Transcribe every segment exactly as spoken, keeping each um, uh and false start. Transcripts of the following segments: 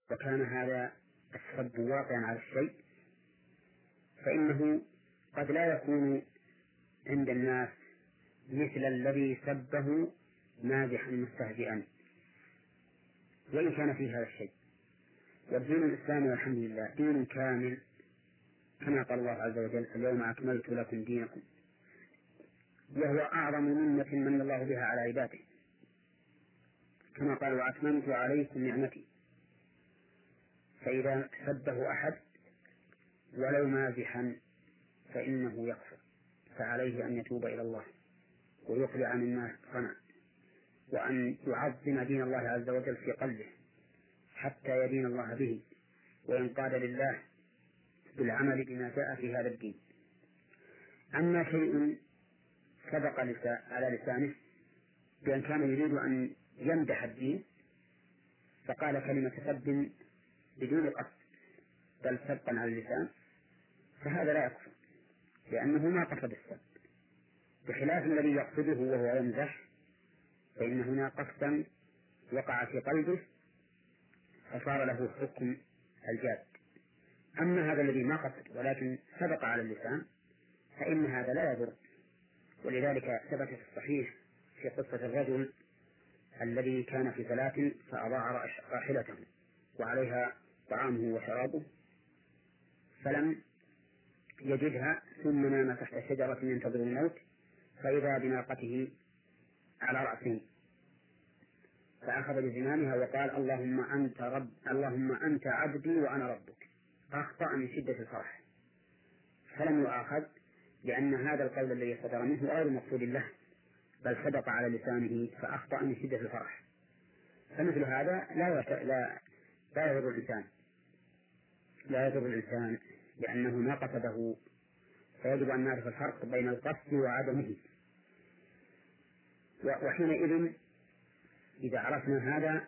وكان هذا السب واقعا على الشيء فإنه قد لا يكون عند الناس مثل الذي سبه مازحا مستهزئا وإن كان فيه هذا الشيء. والدين الإسلامي والحمد لله دين كامل كما قال الله عز وجل: اليوم أكملت لكم دينكم، وهو أعظم منة من الله بها على عباده، كما قال: وأتممت عليكم نعمتي. فإذا سبه أحد ولو مازحا فإنه يكفر، فعليه أن يتوب إلى الله ويقلع مما صنع، وأن يعظم دين الله عز وجل في قلبه حتى يدين الله به وينقاد لله بالعمل بما جاء في هذا الدين. أما شيء سبق على لسانه بأن كان يريد أن يمدح الدين فقال كلمة سب بدون قصد بل سبقا على اللسان، فهذا لا يكفر لأنه ما قصد السب، بخلاف الذي يقصده وهو يمزح فإن هنا قصدا وقع في قلبه فصار له حكم الجاد. أما هذا الذي ما قصد ولكن سبق على اللسان فإن هذا لا يضر. ولذلك ثبت في الصحيح في قصة الرجل الذي كان في صلاة فأضاع راحلته وعليها طعامه وشرابه فلم يجدها ثم نام تحت شجرة ينتظر الموت فإذا بناقته على رأسه فأخذ بزمامها وقال: اللهم أنت رب اللهم أنت عبدي وأنا ربك. أخطأ من شدة الفرح فلم يؤاخذ، لأن هذا القول الذي صدر منه غير مقصود له بل سبق على لسانه فأخطأ من شدة الفرح. فمثل هذا لا لا لا يضر الإنسان لا يضر الإنسان لأنه ما قصده، فيجب أن نعرف الفرق بين القصد وعدمه. وحينئذ إذا عرفنا هذا،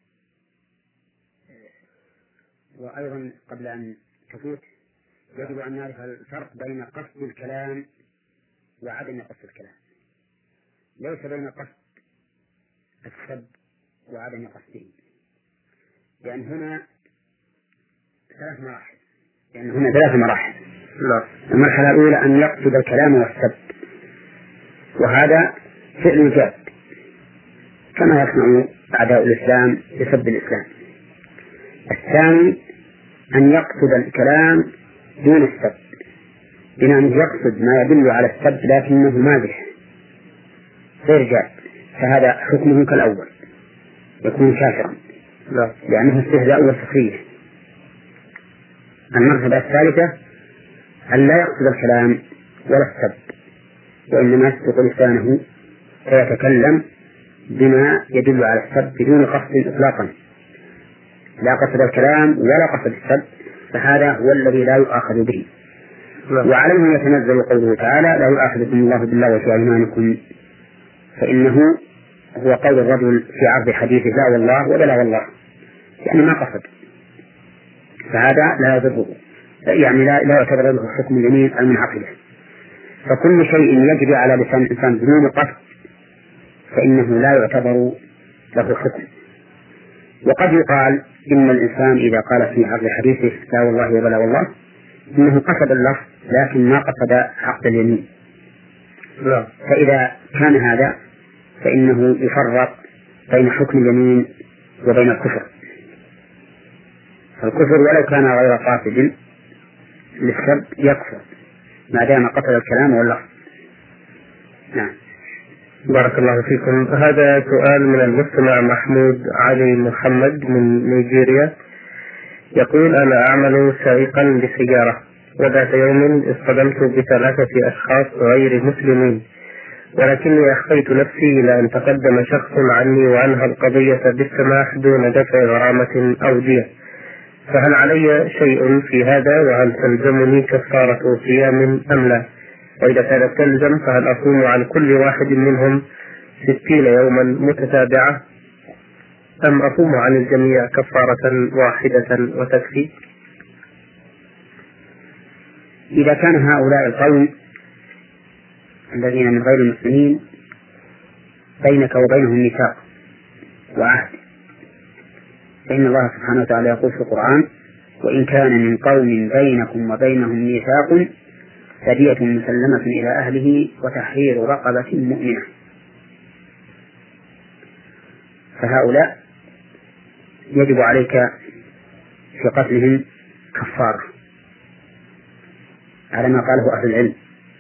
وأيضا قبل أن تفوت يجب أن نعرف الفرق بين قصد الكلام وعدم قصد الكلام، ليس بين قصد السب وعدم قصده، لأن هنا ثلاث مراحل لأن هنا ثلاث مراحل المرحلة الأولى أن يقصد الكلام والسب، وهذا فعل جاد كما يصنع أعداء الإسلام بسب الإسلام. الثاني أن يقصد الكلام دون السب، بأن يقصد ما يدل على السب لكنه مازح غير جاد، فهذا حكمه كالأول يكون كافرا لأنه استهزاء وسخرية. المرحلة الثالثة أن لا يقصد الكلام ولا السب، وإنما يسبق لسانه فيتكلم بما يدل على السب بدون قصد إطلاقا، لا قصد الكلام ولا قصد السب، فهذا هو الذي لا يؤاخذ به. وعليه يتنزل قوله تعالى: لا يؤاخذكم الله بالله في أيمانكم، فإنه هو قول الرجل في عرض حديثه لا والله ولا والله، يعني ما قصد، فهذا لا يضره، يعني لا, لا يعتبر له حكم اليمين المنعقدة. فكل شيء يجري على لسان الإنسان بدون قصد فإنه لا يعتبر له حكم. وقد يقال إن الإنسان إذا قال في عرض حديثه لا والله ولا والله إنه قصد اللفظ لكن ما قصد عقد اليمين، فإذا كان هذا فإنه يفرق بين حكم اليمين وبين الكفر. الكفر ولو كان غير قاصد للسب يكفر ما دام قصد الكلام واللفظ. نعم. بارك الله فيكم. هذا سؤال من المستمع محمود علي محمد من نيجيريا، يقول: أنا أعمل سائقا لسيارة، وذات يوم اصطدمت بثلاثة أشخاص غير مسلمين، ولكني أخفيت نفسي إلى أن تقدم شخص عني وأنهى القضية بالسماح دون دفع غرامة أو دية، فهل علي شيء في هذا؟ وهل تلزمني كفارة صيام أم لا؟ وإذا كانت تلزم فهل أصوم عن كل واحد منهم ستين يوما متتابعة أم أصوم عن الجميع كفارة واحدة وتكفي؟ إذا كان هؤلاء القوم الذين من غير المسلمين بينك وبينهم ميثاق وعهد فإن الله سبحانه وتعالى يقول في القرآن: وإن كان من قوم بينكم وبينهم ميثاق فدية مسلمة إلى أهله وتحرير رقبة مؤمنة. فهؤلاء يجب عليك في قتلهم كفارة على ما قاله أهل العلم.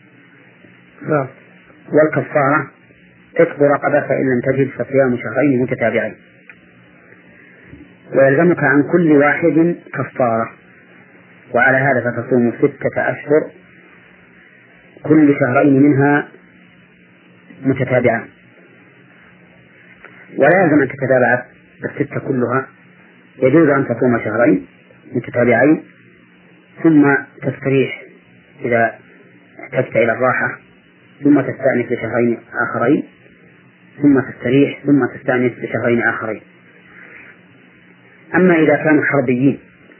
والكفارة عتق رقبة، فإن لم تجد فصيام شهرين متتابعين. ويلزمك عن كل واحد كفارة، وعلى هذا فتصوم ستة أشهر كل شهرين منها متتابعان. ولا يلزم أن تتابع الستة كلها، يجوز أن تصوم شهرين متتابعين ثم تستريح إذا احتجت إلى الراحة، ثم تستأنف لشهرين آخرين، ثم تستريح، ثم تستأنف لشهرين آخرين. أما إذا كانوا حربيين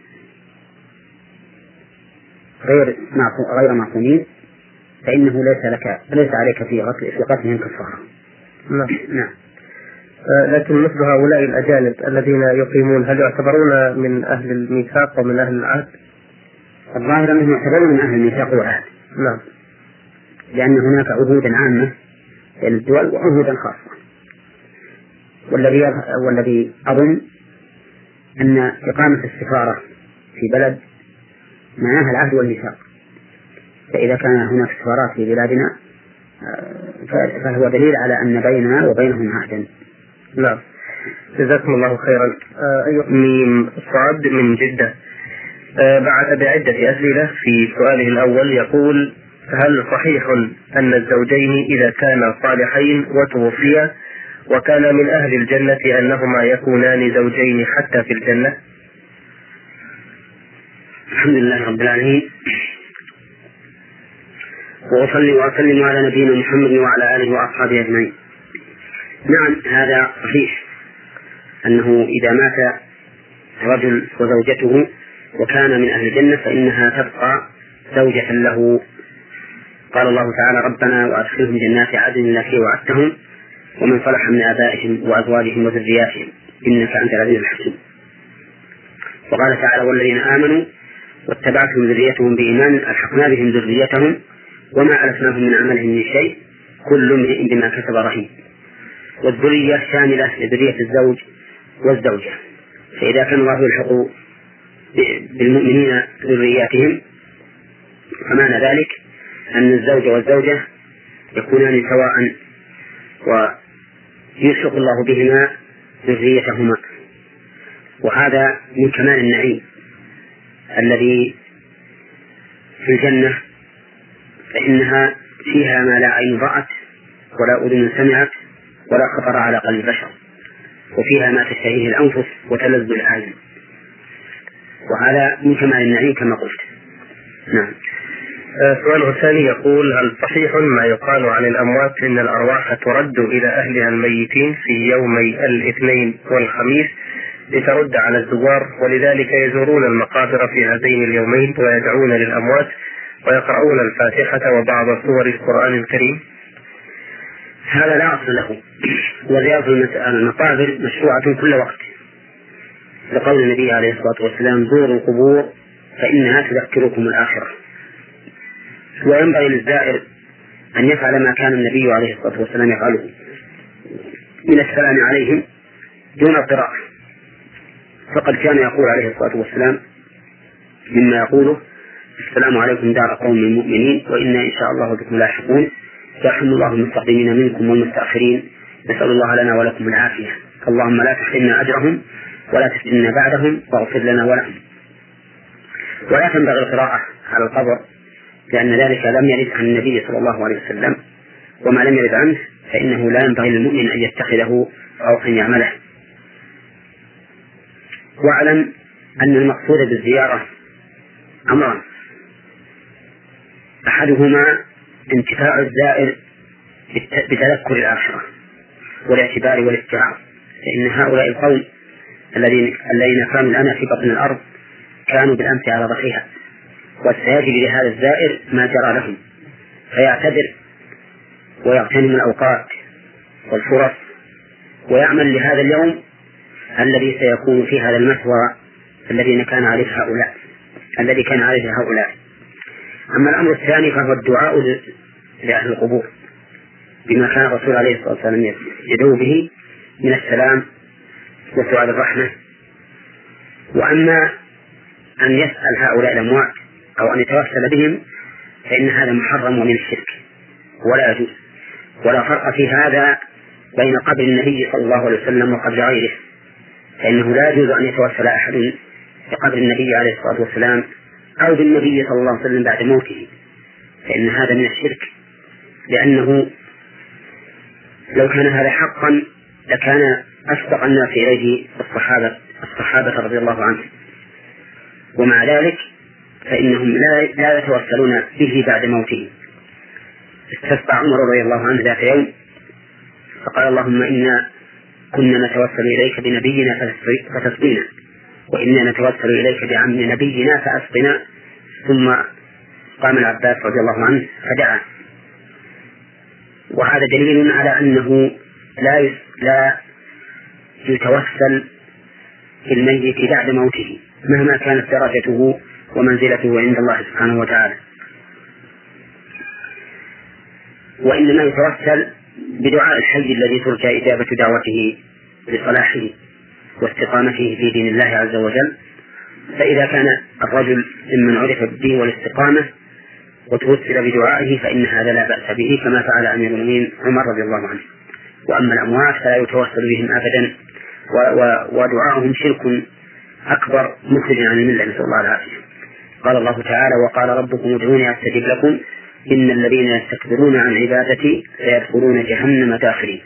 غير غير معصومين فإنه ليس لك ليس عليك في قتلهم كفارة. نعم. لكن مثل هؤلاء الأجانب الذين يقيمون، هل يعتبرون من أهل الميثاق ومن أهل العهد؟ الظاهر أنهم يعتبرون من أهل الميثاق والعهد. نعم. لأن هناك عهودا عامة بين الدول وعهودا خاصة. والذي والذي أظن أن إقامة السفارة في بلد معناها العهد والميثاق، فإذا كان هناك سفارات في بلادنا فهو دليل على أن بيننا وبينهم عهدا. نعم. جزاكم الله خيرا. أيها ميم صاد من جدة بعث بعدة أسئلة. في سؤاله الأول يقول: هل صحيح أن الزوجين إذا كانا صالحين وتوفيا وكان من أهل الجنة أنهما يكونان زوجين حتى في الجنة؟ الحمد لله رب العالمين، وأصلي وأسلم على نبينا محمد وعلى آله وأصحابه أجمعين. نعم، هذا صحيح أنه إذا مات رجل وزوجته وكان من أهل الجنة فإنها تبقى زوجة له. قال الله تعالى: ربنا وأدخلهم جنات عدن التي وعدتهم ومن صلح من آبائهم وأزواجهم وذرياتهم إنك أنت العزيز الحكيم. وقال تعالى: والذين آمنوا واتبعتهم ذريتهم بإيمان ألحقنا بهم ذريتهم وما ألفناهم من عملهم من شيء كل امرئ بما كسب رهين. والذرية شاملة لذرية الزوج والزوجة، فإذا كان الله يلحق بالمؤمنين ذرياتهم فمعنى ذلك أن الزوج والزوجة يكونان سواء ويلحق الله بهما ذريتهما. وهذا من كمال النعيم الذي في الجنة، فإنها فيها ما لا عين رأت ولا أذن سمعت ولا خطر على قلب بشر، وفيها ما تشتهيه الأنفس وتلذ الأعين، وهذا من كمال النعيم كما قلت. نعم. سؤاله الثاني يقول: هل صحيح ما يقال عن الأموات إن الأرواح ترد إلى أهلها الميتين في يومي الاثنين والخميس لترد على الزوار، ولذلك يزورون المقابر في هذين اليومين ويدعون للأموات ويقرؤون الفاتحة وبعض سور القرآن الكريم؟ هذا لا أصل له، وزيارة المقابر مشروعة كل وقت، لقول النبي عليه الصلاة والسلام: زوروا القبور فإنها تذكركم الآخرة. وينبغي للزائر أن يفعل ما كان النبي عليه الصلاة والسلام يفعله من السلام عليهم دون القراءة، فقد كان يقول عليه الصلاة والسلام مما يقوله: السلام عليكم دار قوم المؤمنين وإنا إن شاء الله بكم لاحقون، يرحم الله المستقدمين منكم والمستأخرين، نسأل الله لنا ولكم العافية، اللهم لا تحرمنا أجرهم ولا تفتنا بعدهم واغفر لنا ولهم. ولا تنبغي القراءة على القبر، لأن ذلك لم يرد عن النبي صلى الله عليه وسلم، وما لم يرد عنه فإنه لا ينبغي للمؤمن أن يتخذه أو أن يعمله. واعلم أن المقصود بالزيارة أمران: أحدهما انتفاع الزائر بتذكر الآخرة والاعتبار والاستيعاب، فإن هؤلاء القوم الذين الذين كانوا الآن في بطن الأرض كانوا بالأمس على ظهرها، وسيجري لهذا الزائر ما جرى لهم، فيعتبر ويغتنم الأوقات والفرص ويعمل لهذا اليوم الذي سيكون في هذا المثوى الذين كان عليه هؤلاء الذي كان عليه هؤلاء. أما الأمر الثاني فهو الدعاء لأهل القبور بما كان الرسول عليه الصلاة والسلام يدعو به من السلام وسؤال الرحمة. وأما أن يسأل هؤلاء الأموات أو أن يتوسل بهم فإن هذا محرم ومن الشرك ولا يجوز، ولا فرق في هذا بين قبر النبي صلى الله عليه وسلم وقبر غيره، فإنه لا يجوز أن يتوسل أحد بقبر النبي عليه الصلاة والسلام أو بالنبي صلى الله عليه وسلم بعد موته، فإن هذا من الشرك، لأنه لو كان هذا حقا لكان أصدق الناس إليه الصحابة الصحابة رضي الله عنهم، ومع ذلك فإنهم لا لا يتوسلون به بعد موته. استسقى عمر رضي الله عنه ذات يوم فقال اللهم إنا كنا نتوسل إليك بنبينا فتسقينا، وإنا نتوسل إليك بعم نبينا فأسقنا. ثم قام العباس رضي الله عنه فدعا، وهذا دليل على أنه لا لا يتوسل بالميت بعد موته مهما كانت درجته ومنزلته عند الله سبحانه وتعالى، وإنما يتوسل بدعاء الحي الذي ترجى إجابة دعوته لصلاحه واستقامته في دين الله عز وجل. فإذا كان الرجل ممن عرف بالدين والاستقامة وتوسل بدعائه فإن هذا لا بأس به كما فعل أمير المؤمنين عمر رضي الله عنه. وأما الأموات فلا يتوسل بهم أبدا، ودعاءهم شرك أكبر مخرج عن الملة، نسأل الله العافية. قال الله تعالى وقال ربكم ادعوني أستجب لكم إن الذين يستكبرون عن عبادتي سيدخلون جهنم داخرين.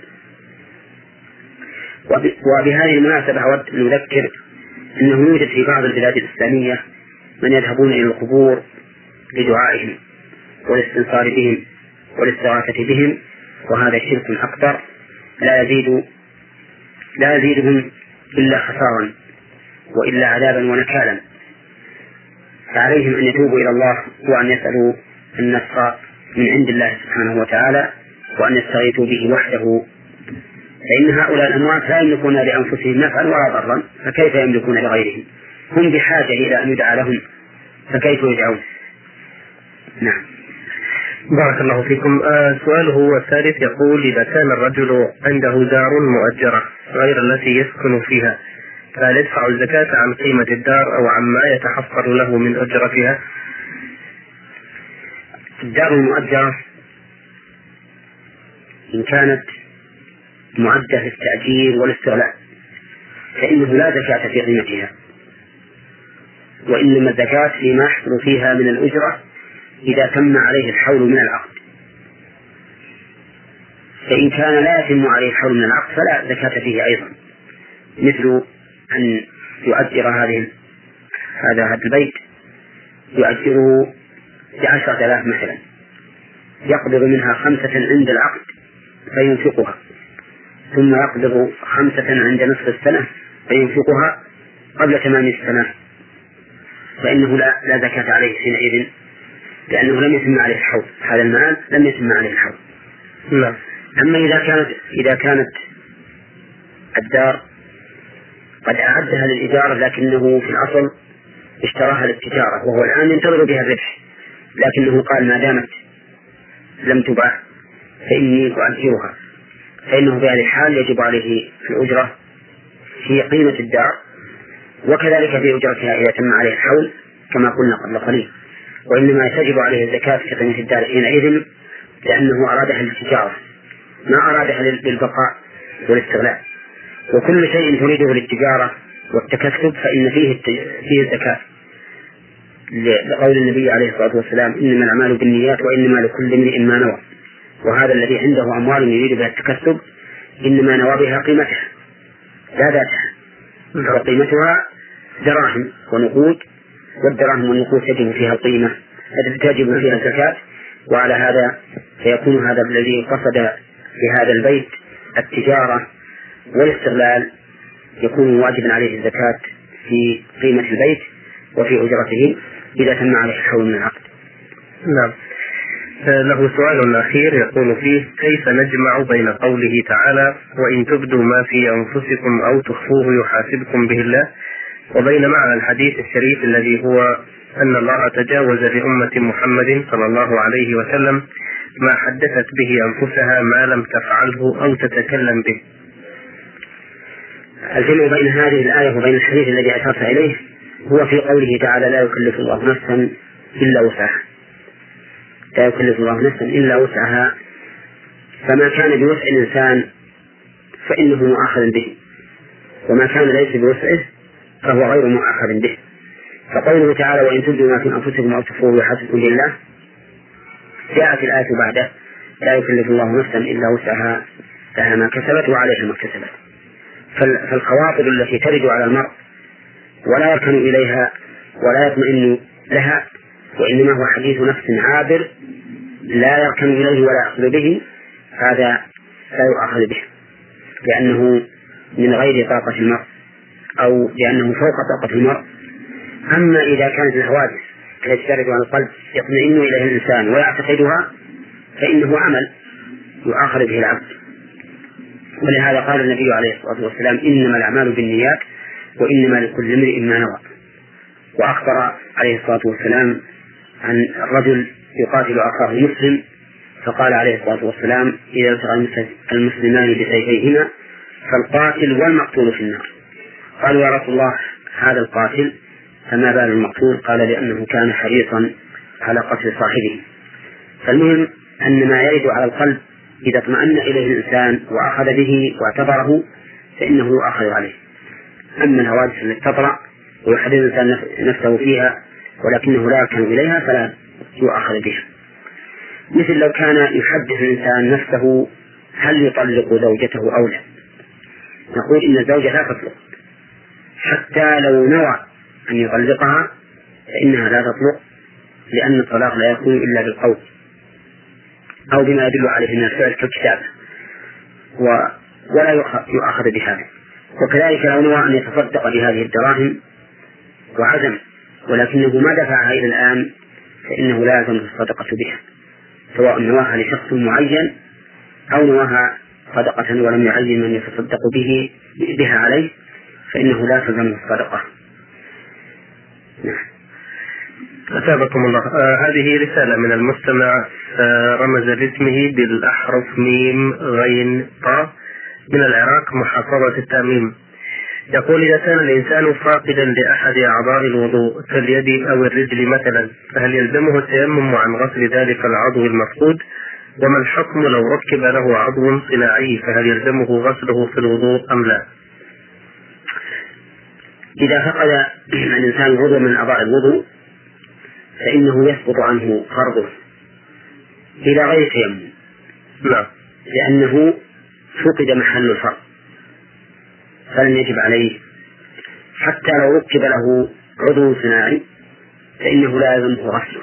وبهذه المناسبة أود أن نذكر أنه يوجد في بعض البلاد الإسلامية من يذهبون إلى القبور لدعائهم والاستنصار بهم والاستغاثة بهم، وهذا شرك أكبر لا يزيد لا يزيدهم إلا خسارا وإلا عذابا ونكالا. فعليهم أن يتوبوا إلى الله وأن يسألوا النصر من عند الله سبحانه وتعالى وأن يستغيثوا به وحده، فإن هؤلاء الأموات لا يملكون لأنفسهم نفعا ولا ضرا، فكيف يملكون لغيرهم؟ هم بحاجة إلى أن يدعى لهم، فكيف يدعون؟ نعم. بارك الله فيكم. آه سؤاله الثالث يقول إذا كان الرجل عنده دار مؤجرة غير التي يسكن فيها فهل يدفع الزكاة عن قيمة الدار أو عما يتحصل له من أجرتها؟ الدار المؤجرة إن كانت معدة للتأجير والاستغلال فإنه لا زكاة في قيمتها، وإنما الزكاة فيما يحصل فيها من الأجرة إذا تم عليه الحول من العقد. فإن كان لا يتم عليه الحول من العقد فلا زكاة فيه أيضا، مثل أن يؤجر هذه هذا هذا البيت يؤجره بعشرة آلاف مثلا، يقبض منها خمسة عند العقد فينفقها، ثم يقبض خمسة عند نصف السنة فينفقها قبل تمام السنة، فإنه لا, لا زكاة عليه حينئذ، لأنه لم يتم عليه الحول، هذا المال لم يتم عليه الحول. لا. أما إذا كانت إذا كانت الدار قد أعدها للإجارة لكنه في الأصل اشتراها للتجارة وهو الآن ينتظر بها الربح، لكنه قال ما دامت لم تباع فإني أؤجرها، فإنه بهذه الحال يجب عليه في الأجرة في قيمة الدار، وكذلك في أجرتها إذا تم عليه الحول كما قلنا قبل قليل. وإنما تجب عليه الزكاة في قيمة الدار حينئذ لأنه أرادها للتجارة ما أرادها للبقاء والاستغلال، وكل شيء تريده للتجارة والتكسب فإن فيه فيه الزكاة، لقول النبي عليه الصلاة والسلام إنما الأعمال بالنيات وإنما لكل امرئ ما نوى. وهذا الذي عنده أموال يريد بها التكسب إنما نوى بها قيمتها لا ذاتها، وقيمتها دراهم ونقود، والدراهم والنقود تجب فيها القيمة تجب فيها الزكاة. وعلى هذا فيكون هذا الذي قصد بهذا البيت التجارة والاستغلال يكون واجبا عليه الزكاة في قيمة البيت وفي أجرته إذا تم عليه الحول من العقد. نعم. له سؤال أخير يقول فيه: كيف نجمع بين قوله تعالى وإن تبدوا ما في أنفسكم أو تخفوه يحاسبكم به الله، وبين معنى الحديث الشريف الذي هو أن الله تجاوز لأمة محمد صلى الله عليه وسلم ما حدثت به أنفسها ما لم تفعله أو تتكلم به؟ الجمع بين هذه الآية وبين الحديث الذي أشرت إليه هو في قوله تعالى: لا يكلف الله نفسا إلا وسعها. لا يكلف الله نفسا إلا وسعها، فما كان بوسع الإنسان فإنه مؤاخذ به، وما كان ليس بوسعه فهو غير مؤاخذ به. فقوله تعالى: وإن تبدوا ما في أنفسكم أو تخفوه يحاسبكم بالله، جاءت الآية بعده: لا يكلف الله نفسا إلا وسعها لها ما كسبت وعليها ما اكتسبت. فالخواطر التي ترد على المرء ولا يركن إليها ولا يطمئن لها، وإنما هو حديث نفس عابر لا يركن إليه ولا يأخذ به، هذا لا يؤخذ به، لأنه من غير طاقة المرء أو لأنه فوق طاقة المرء. أما إذا كانت الحوادث التي ترد على القلب يطمئن إليه الإنسان ويعتقدها فإنه عمل يؤخذ به العبد. ولهذا قال النبي عليه الصلاة والسلام: إنما الأعمال بالنيات وإنما لكل امرئ ما نوى. وأخبر عليه الصلاة والسلام عن الرجل يقاتل أخاه المسلم، فقال عليه الصلاة والسلام: إذا التقى المسلمان بسيفيهما فالقاتل والمقتول في النار. قالوا: يا رسول الله، هذا القاتل فما بال المقتول؟ قال: لأنه كان حريصا على قتل صاحبه. فالمهم أن ما يرد على القلب إذا اطمأن إليه الإنسان وأخذ به واعتبره فإنه يؤخذ عليه. أما الحوادث التي تطرأ ويحدث الإنسان نفسه فيها ولكنه لا يركن إليها فلا يؤخذ بها. مثل لو كان يحدث الإنسان نفسه هل يطلق زوجته أو لا، نقول إن الزوجة لا تطلق، حتى لو نوى أن يطلقها فإنها لا تطلق، لأن الطلاق لا يكون إلا بالقول أو بما يدل عليه من الفعل كالكتابة، ولا يؤخذ بهذا. وكذلك لو نوى أن يتصدق بهذه الدراهم وعزم ولكنه ما دفعها إلى الآن فإنه لا يلزم الصدقة بها، سواء نواها لشخص معين أو نواها صدقة ولم يعين من يتصدق به بها عليه فإنه لا تلزم الصدقة. أثابكم الله. آه هذه رسالة من المستمع آه رمز لاسمه بالأحرف ميم غين طا من العراق، محافظة التأميم. يقول: إذا كان الإنسان فاقدا لأحد أعضاء الوضوء كاليد أو الرجل مثلا، فهل يلزمه التيمم عن غسل ذلك العضو المفقود؟ وما الحكم لو ركب له عضو صناعي، فهل يلزمه غسله في الوضوء أم لا؟ إذا فقد الإنسان عضو من أعضاء الوضوء فإنه يسقط عنه فرضه إلى غير تيمم، لا، لأنه فقد محل الفرض فلن يجب عليه. حتى لو ركب له عضو صناعي فإنه لا يلزمه غسله.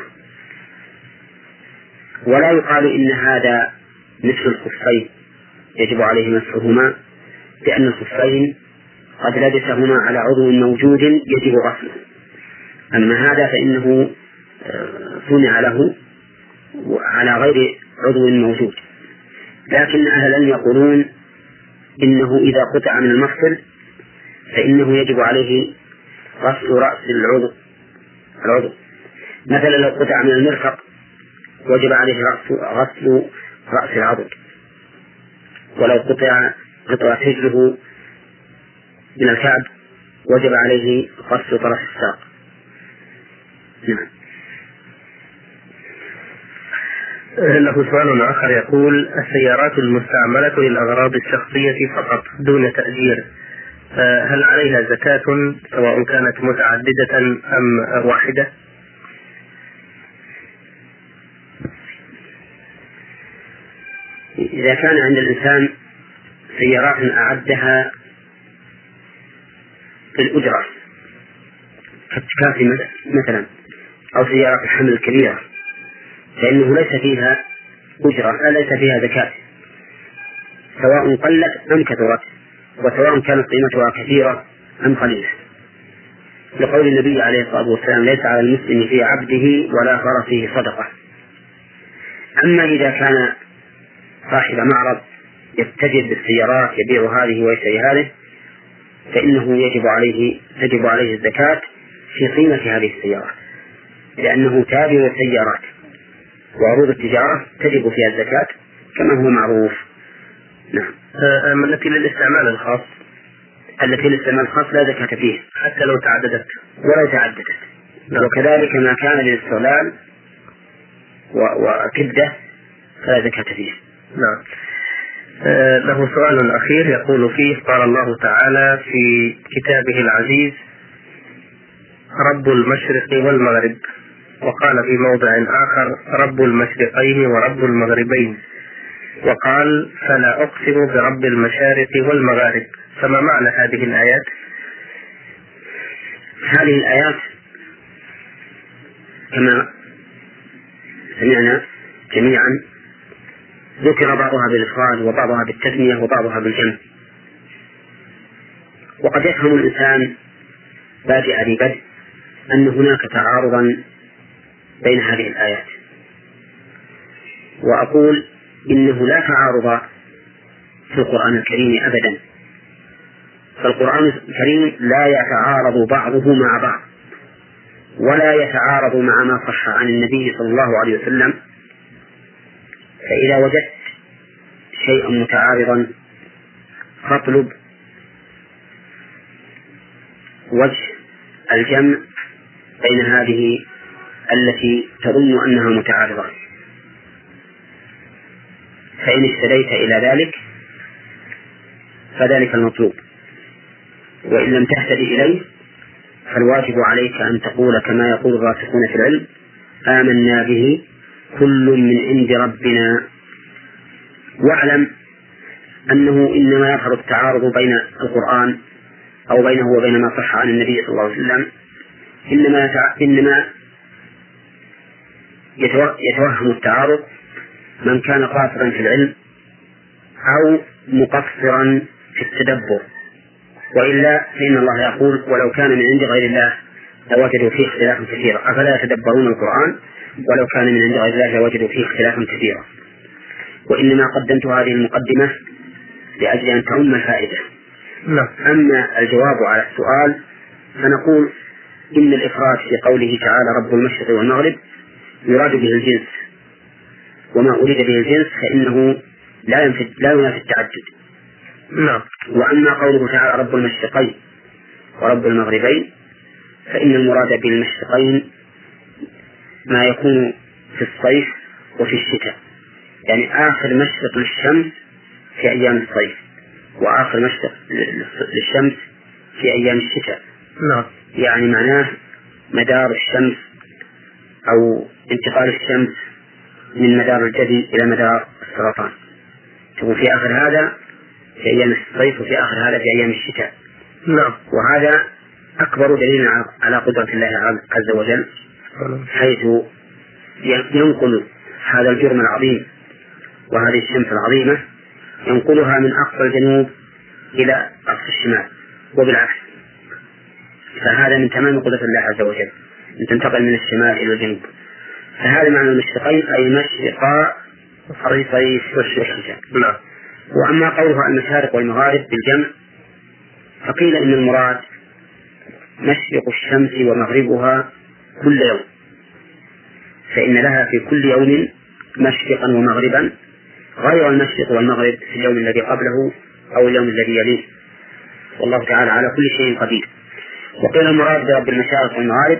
ولا يقال إن هذا مثل الخفين يجب عليه مسحهما، لأن الخفين قد لبسهما على عضو موجود يجب غسله. أما هذا فإنه صنع له على غير عضو موجود. لكن أهل العلم يقولون إنه إذا قطع من المفصل فإنه يجب عليه غسل رأس العضو العضو مثلا لو قطع من المرفق وجب عليه غسل رأس العضو، ولو قطع قطع رجله من الكعب وجب عليه غسل طرف الساق. نعم. له سؤال آخر يقول: السيارات المستعملة للأغراض الشخصية فقط دون تأجير، هل عليها زكاة سواء كانت متعددة أم واحدة؟ إذا كان عند الإنسان سيارات أعدها للأجرة كالتكاسي مثلا أو سيارات الحمل الكبيرة فإنه ليس فيها أجرة، ليس فيها زكاة سواء قلت أم كثرت، وسواء كانت قيمتها كثيرة أم قليلة، لقول النبي عليه الصلاة والسلام: ليس على المسلم في عبده ولا فرسه صدقة. أما إذا كان صاحب معرض يتجر بالسيارات يبيع هذه ويشتري هذه فإنه يجب عليه تجب عليه الزكاة في قيمة هذه السيارات، لأنه تاجر السيارات، وعروض التجارة تجب فيها الزكاة كما هو معروف. نعم. أما التي للاستعمال الخاص التي للاستعمال الخاص لا زكاة فيها حتى لو تعددت ولو تعددت. نعم. وكذلك ما كان للاستغلال وكدة فلا زكاة فيه. نعم. آه له سؤال أخير يقول فيه: قال الله تعالى في كتابه العزيز: رب المشرق والمغرب، وقال في موضع آخر: رب المشرقين ورب المغربين، وقال: فلا أقسم برب المشارق والمغارب. فما معنى هذه الآيات؟ هذه الآيات كما سمعنا جميعا ذكر بعضها بالإفراد وبعضها بالتثنية وبعضها بالجمع، وقد يفهم الإنسان بادئ ببدء أن هناك تعارضا بين هذه الآيات، وأقول إنه لا تعارض في القرآن الكريم أبدا، فالقرآن الكريم لا يتعارض بعضه مع بعض ولا يتعارض مع ما صح عن النبي صلى الله عليه وسلم. فإذا وجدت شيئا متعارضا فاطلب وجه الجمع بين هذه التي تظن أنها متعارضة، فإن اهتديت إلى ذلك فذلك المطلوب، وإن لم تهتدي إليه فالواجب عليك أن تقول كما يقول الراسخون في العلم: آمنا به كل من عند ربنا. واعلم أنه إنما يظهر التعارض بين القرآن أو بينه وبين ما صح عن النبي صلى الله عليه وسلم إنما إنما يتوهم التعارض من كان قاصرا في العلم أو مقصرا في التدبر، وإلا فإن الله يقول: ولو كان من عند غير الله لوجدوا فيه اختلافا كثيرا، أفلا يتدبرون القرآن ولو كان من عند غير الله لوجدوا فيه اختلافا كثيرا. وإنما قدمت هذه المقدمة لأجل أن تعم الفائدة. أما الجواب على السؤال فنقول إن الإفراد في قوله تعالى رب المشرق والمغرب يراد به الجنس، وما أريد به الجنس فإنه لا ينفي لا ينافي التعدد. نعم. وأما قوله تعالى رب المشرقين ورب المغربين فإن المراد بالمشرقين ما يكون في الصيف وفي الشتاء، يعني آخر مشرق للشمس في أيام الصيف وآخر مشرق للشمس في أيام الشتاء. نعم. يعني معناه مدار الشمس أو انتقال الشمس من مدار الجدي إلى مدار السرطان، تكون في آخر هذا في أيام الصيف وفي آخر هذا في أيام الشتاء. نعم. وهذا أكبر دليل على قدرة الله عز وجل، حيث ينقل هذا الجرم العظيم وهذه الشمس العظيمة ينقلها من أقصى الجنوب إلى أقصى الشمال وبالعكس، فهذا من تمام قدرة الله عز وجل أن تنتقل من الشمال إلى الجنوب. فهذا معنى المشرقين أي مشرقا الصيف والشتاء. نعم. وأما قولها المشارق والمغارب بالجمع فقيل إن المراد مشرق الشمس ومغربها كل يوم، فإن لها في كل يوم مشرقا ومغربا غير المشرق والمغرب في اليوم الذي قبله أو اليوم الذي يليه، والله تعالى على كل شيء قدير. وقيل المراد برب المشارق والمغارب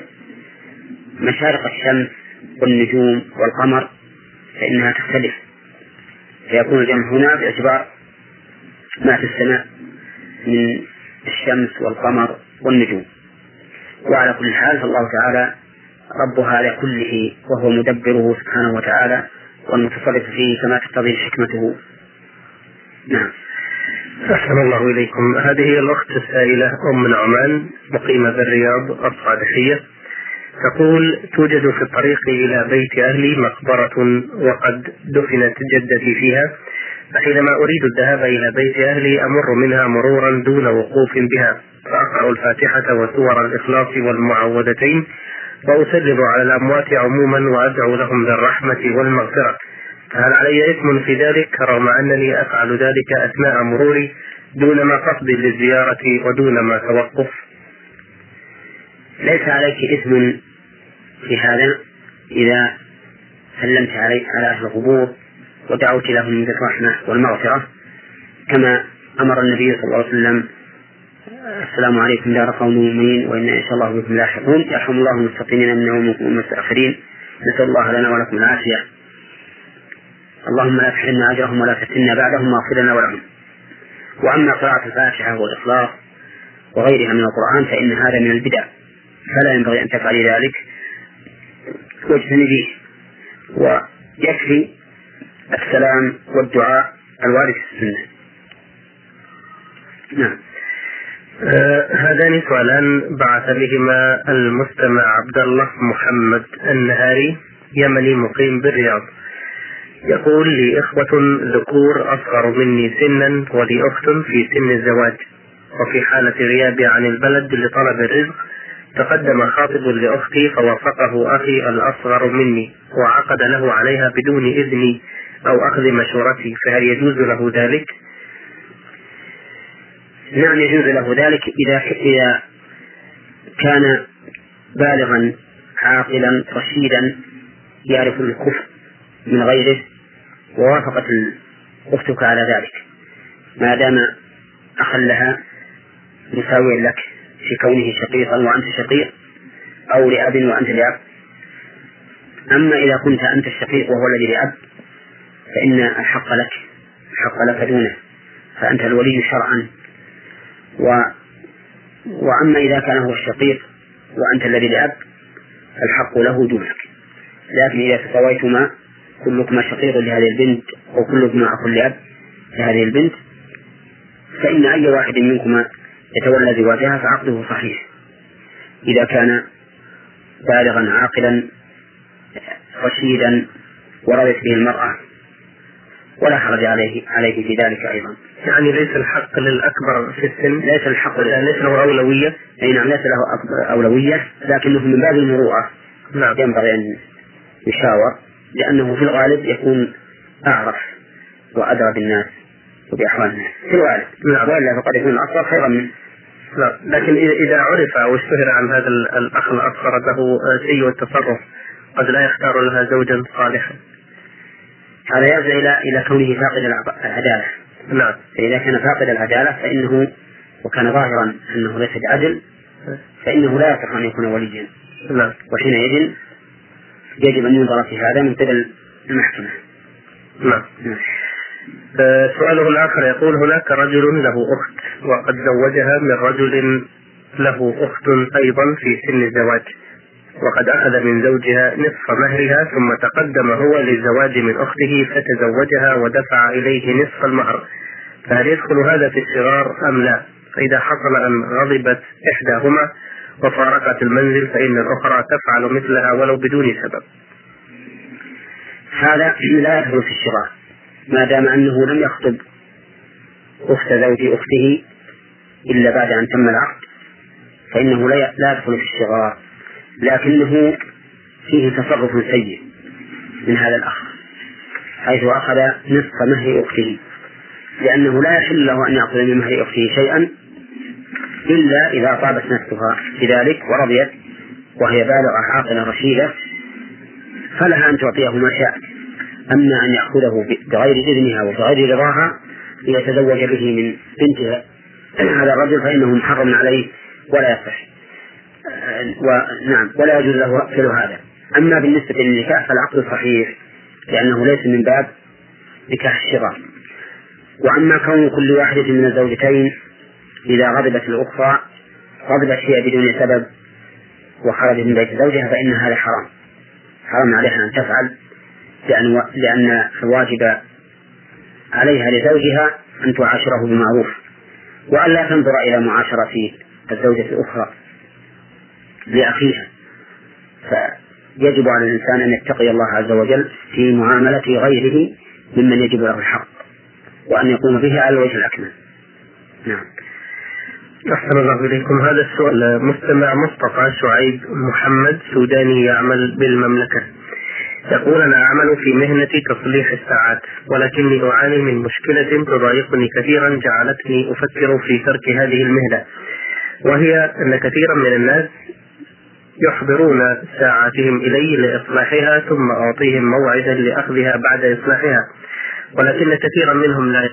مشارق الشمس والنجوم والقمر فإنها تختلف، فيكون الجمع هنا باعتبار ما في السماء من الشمس والقمر والنجوم. وعلى كل حال فالله تعالى رب هذا كله وهو مدبره سبحانه وتعالى والمتصرف فيه كما تقتضي حكمته. نعم. أحسن الله إليكم. هذه الأخت السائلة أم نعمان مقيمة بالرياض الصالحية تقول: توجد في الطريق إلى بيت أهلي مقبرة وقد دفنت جدتي فيها، فحينما أريد الذهاب إلى بيت أهلي أمر منها مرورا دون وقوف بها، فأقرأ الفاتحة وسور الإخلاص والمعوذتين وأسلم على الأموات عموما وأدعو لهم بالرحمة والمغفرة، هل علي إثم في ذلك رغم أنني أفعل ذلك أثناء مروري دون ما قصد للزيارة ودون ما توقف؟ ليس عليك إثم في هذا إذا سلمت علي على أهل القبور ودعوت لهم بالرحمة والمغفرة، كما أمر النبي صلى الله عليه وسلم: السلام عليكم دار قوم مؤمنين وإنا إن شاء الله بكم لاحقون، يرحم الله المستقيمين منهم والمستأخرين، نسأل الله لنا ولكم العافية، اللهم لا تحرمنا أجرهم ولا تفتنا بعدهم واغفر لنا ولهم. وأما قراءة الفاتحة والإخلاص وغيرها من القرآن فإن هذا من البدع، فلا ينبغي أن تفعلي ذلك واجتنبيه، ويكفي السلام والدعاء الوارد في السنة. نعم. آه هذان سؤالان بعث بهما المستمع عبد الله محمد النهاري، يمني مقيم بالرياض، يقول: لي إخوة ذكور أصغر مني سنا ولي أخت في سن الزواج، وفي حالة غيابي عن البلد لطلب الرزق تقدم خاطب لأختي فوافقه أخي الأصغر مني وعقد له عليها بدون إذني أو أخذ مشورتي، فهل يجوز له ذلك؟ نعم يجوز له ذلك إذا إذا كان بالغا عاقلا رشيدا يعرف الكفر من غيره ووافقت أختك على ذلك، ما دام أخا لها مساويا لك في كونه شقيقا وأنت شقيق، أو لأب وأنت لأب. أما إذا كنت أنت الشقيق وهو الذي لأب فإن الحق لك الحق لك دونه، فأنت الولي شرعا. و... وأما إذا كان هو الشقيق وأنت الذي لأب الحق له دونك. لكن إذا تساويتما كلكما شقيق لهذه البنت أو كلكما أخ لأب لهذه البنت فإن أي واحد منكما يتولى زواجها فعقده صحيح إذا كان بالغا عاقلا رشيدا ورضت به المرأة، ولا حرج عليه عليه في ذلك أيضا. يعني ليس الحق للأكبر في السن، ليس الحق ليس له أولوية، أي نعم ليس له أولوية، لكنه من باب المروءة نعم. ينبغي أن يشاور، لأنه في الغالب يكون أعرف وأدرى بالناس وبأحوال الناس في الغالب، نعم. وإلا فقد يكون الأصغر خيرا منه. لا. لكن إذا عرف أو اشتهر عن هذا الأخ الأصغر له سيء التصرف قد لا يختار لها زوجا صالحا، هذا يرجع إلى إلى كونه فاقد العدالة. نعم. فإذا كان فاقد العدالة فإنه وكان ظاهرا أنه ليس بعدل فإنه لا يصح أن يكون وليا. نعم. وحينئذ يجب أن ينظر في هذا من قبل المحكمة. نعم. نعم. آه سؤاله الآخر يقول: هناك رجل له أخت وقد زوجها من رجل له أخت أيضا في سن الزواج، وقد أخذ من زوجها نصف مهرها ثم تقدم هو للزواج من أخته فتزوجها ودفع إليه نصف المهر، فهل يدخل هذا في الصغار أم لا؟ فإذا حصل أن غضبت إحداهما وفارقت المنزل فإن الأخرى تفعل مثلها ولو بدون سبب. هذا لا يدخل في الشغار ما دام أنه لم يخطب أخت زوج أخته إلا بعد أن تم العقد، فإنه لا يدخل في الشغار، لكنه فيه تصرف سيء من هذا الأخ حيث أخذ نصف مهر أخته، لأنه لا يحل له أن يأخذ من مهر أخته شيئا إلا إذا طابت نفسها بذلك ورضيت وهي بالغة عاقلة رشيدة فلها أن تعطيه ما شاء. أما أن يأخذه بغير إذنها وبغير رضاها ليتزوج به من بنتها هذا الرجل فإنه محرم عليه ولا يصح، ونعم ولا يجوز له فعل هذا. أما بالنسبة للنكاح فالعقد صحيح لأنه ليس من باب نكاح الشغار. وأما كون كل واحدة من الزوجتين إذا غضبت الأخرى غضبت فيها بدون سبب وخرجت من بيت زوجها فإن هذا حرام حرام عليها أن تفعل، لأن, لأن الواجب عليها لزوجها أن تعاشره بمعروف وأن لا تنظر إلى معاشرة الزوجة الأخرى لأخيها. فيجب على الإنسان أن يتقي الله عز وجل في معاملة غيره ممن يجب له الحق وأن يقوم به على الوجه الأكمل. نعم. أحسن الله إليكم. هذا السؤال مستمع مصطفى شعيب محمد سوداني يعمل بالمملكة، يقول: أنا أعمل في مهنة تصليح الساعات، ولكني أعاني من مشكلة تضايقني كثيرا جعلتني أفكر في ترك هذه المهنة، وهي أن كثيرا من الناس يحضرون ساعاتهم إلي لإصلاحها ثم أعطيهم موعدا لأخذها بعد إصلاحها، ولكن كثيرا منهم لا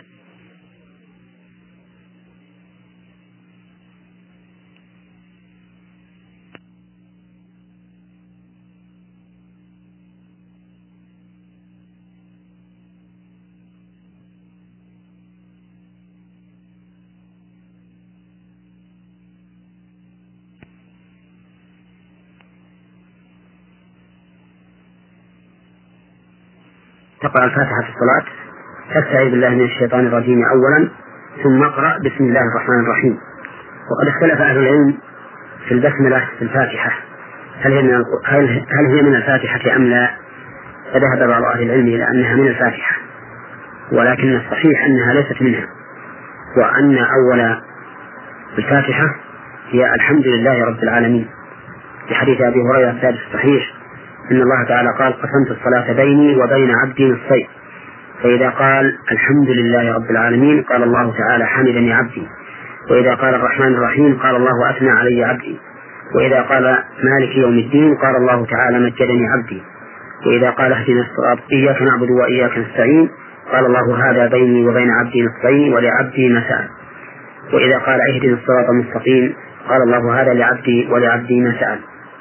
تقرأ الفاتحة في الصلاة، تستعيذ بالله من الشيطان الرجيم أولا، ثم اقرأ بسم الله الرحمن الرحيم. وقد اختلف أهل العلم في البسملة في الفاتحة، هل هي من هل هل هي من الفاتحة أم لا؟ فذهب بعض أهل العلم إلى أنها من الفاتحة، ولكن الصحيح أنها ليست منها، وأن أول الفاتحة هي الحمد لله رب العالمين، في حديث أبي هريرة الثابت الصحيح إن الله تعالى قال: قسمت الصلاة بيني وبين عبدي نصفين، فإذا قال الحمد لله رب العالمين قال الله تعالى: حمدني عبدي، وإذا قال الرحمن الرحيم قال الله: أثنى علي عبدي، وإذا قال مالك يوم الدين قال الله تعالى: مجدني عبدي، وإذا قال اهدنا الصراط إياك نعبد وإياك نستعين قال الله: هذا بيني وبين عبدي نصفين ولعبدي ما سأل، وإذا قال اهدنا الصراط المستقيم قال الله: هذا لعبدي ولعبدي ما سأل.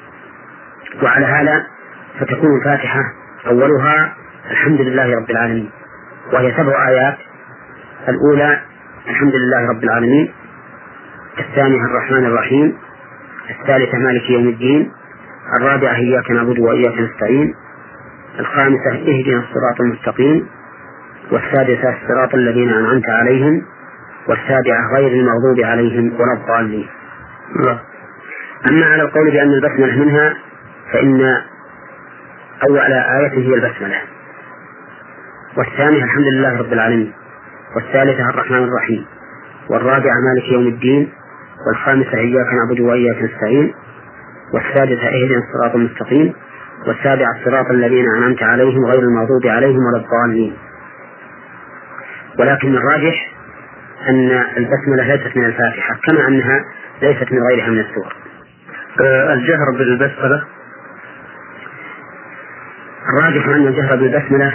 وعلى هذا فتكون الفاتحة أولها الحمد لله رب العالمين، وهي سبع آيات: الأولى الحمد لله رب العالمين، الثانية الرحمن الرحيم، الثالثة مالك يوم الدين، الرابعة إياك نعبد وإياك نستعين، الخامسة اهدنا الصراط المستقيم، والسادسة الصراط الذين أنعمت عليهم، والسابعة غير المغضوب عليهم ولا الضالين. أما على القول بأن البسملة منها فإن أول آية هي البسملة، والثانية الحمد لله رب العالمين، والثالثة الرحمن الرحيم، والرابعة مالك يوم الدين، والخامسة إياك نعبد وإياك نستعين، والسادسة اهدنا الصراط المستقيم، والسابعة الصراط الذين أنعمت عليهم غير المغضوب عليهم ولا الضالين. ولكن الراجح أن البسملة ليست من الفاتحة، كما أنها ليست من غيرها من السور. الجهر بالبسملة، الراجح أن الجهر بالبسملة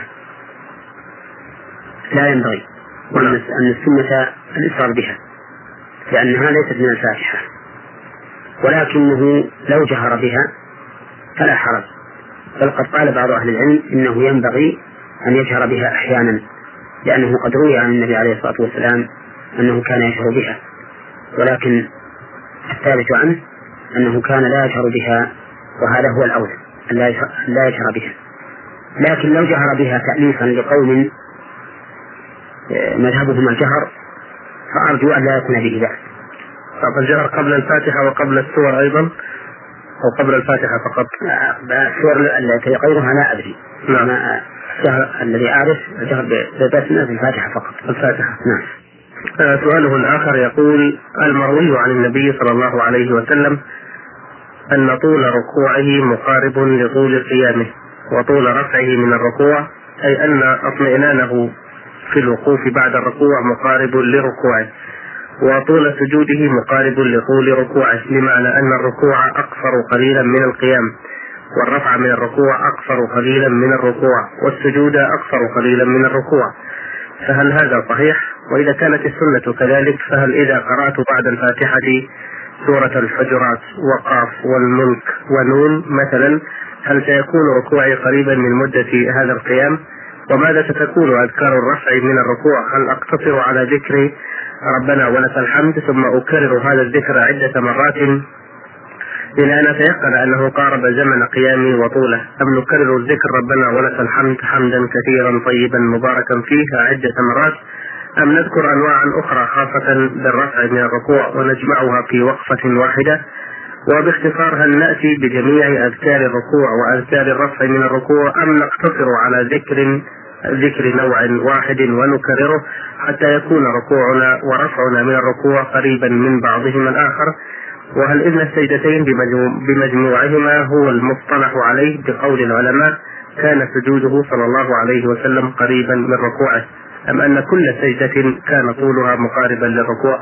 لا ينبغي، وأن السنة الإصرار بها، لأنها ليست من الفاتحة، ولكنه لو جهر بها فلا حرج، بل قد قال بعض أهل العلم إنه ينبغي أن يجهر بها أحيانا، لأنه قد روي عن النبي عليه الصلاة والسلام أنه كان يجهر بها، ولكن الثابت عنه أنه كان لا يجهر بها، وهذا هو الأولى أن لا يجهر بها. لكن لو جهر بها تأليفا لقوم مذهبهم الجهر فأرجو أن لا يكون به بأس. طب الجهر قبل الفاتحة وقبل السور أيضا أو قبل الفاتحة فقط؟ السور التي غيرها لا أدري. نعم. الجهر الذي أعرف الجهر بالبسملة في الفاتحة فقط. الفاتحة. نعم. آه سؤاله الآخر يقول: المروي عن النبي صلى الله عليه وسلم أن طول ركوعه مقارب لطول قيامه، وطول رفعه من الركوع، أي أن اطمئنانه في الوقوف بعد الركوع مقارب لركوعه، وطول سجوده مقارب لطول ركوعه، بمعنى أن الركوع أقصر قليلا من القيام، والرفع من الركوع أقصر قليلا من الركوع، والسجود أقصر قليلا من الركوع. فهل هذا صحيح؟ وإذا كانت السنة كذلك فهل إذا قرأت بعد الفاتحة سورة الحجرات وقاف والملك ونون مثلا هل سيكون ركوعي قريبا من مدة هذا القيام؟ وماذا ستكون أذكار الرفع من الركوع؟ هل أقتصر على ذكر ربنا ولك الحمد ثم أكرر هذا الذكر عدة مرات إلى أن أتيقن أنه قارب زمن قيامي وطوله، أم نكرر الذكر ربنا ولك الحمد حمدا كثيرا طيبا مباركا فيه عدة مرات، أم نذكر أنواعا أخرى خاصة بالرفع من الركوع ونجمعها في وقفة واحدة؟ وباختصار هل نأتي بجميع أذكار الركوع وأذكار الرفع من الركوع، أم نقتصر على ذكر ذكر نوع واحد ونكرره حتى يكون ركوعنا ورفعنا من الركوع قريبا من بعضهما الآخر؟ وهل إذن السجدتين بمجموعهما هو المصطلح عليه بقول العلماء، كان سجوده صلى الله عليه وسلم قريبا من ركوعه، أم أن كل سجدة كان طولها مقاربا للركوع؟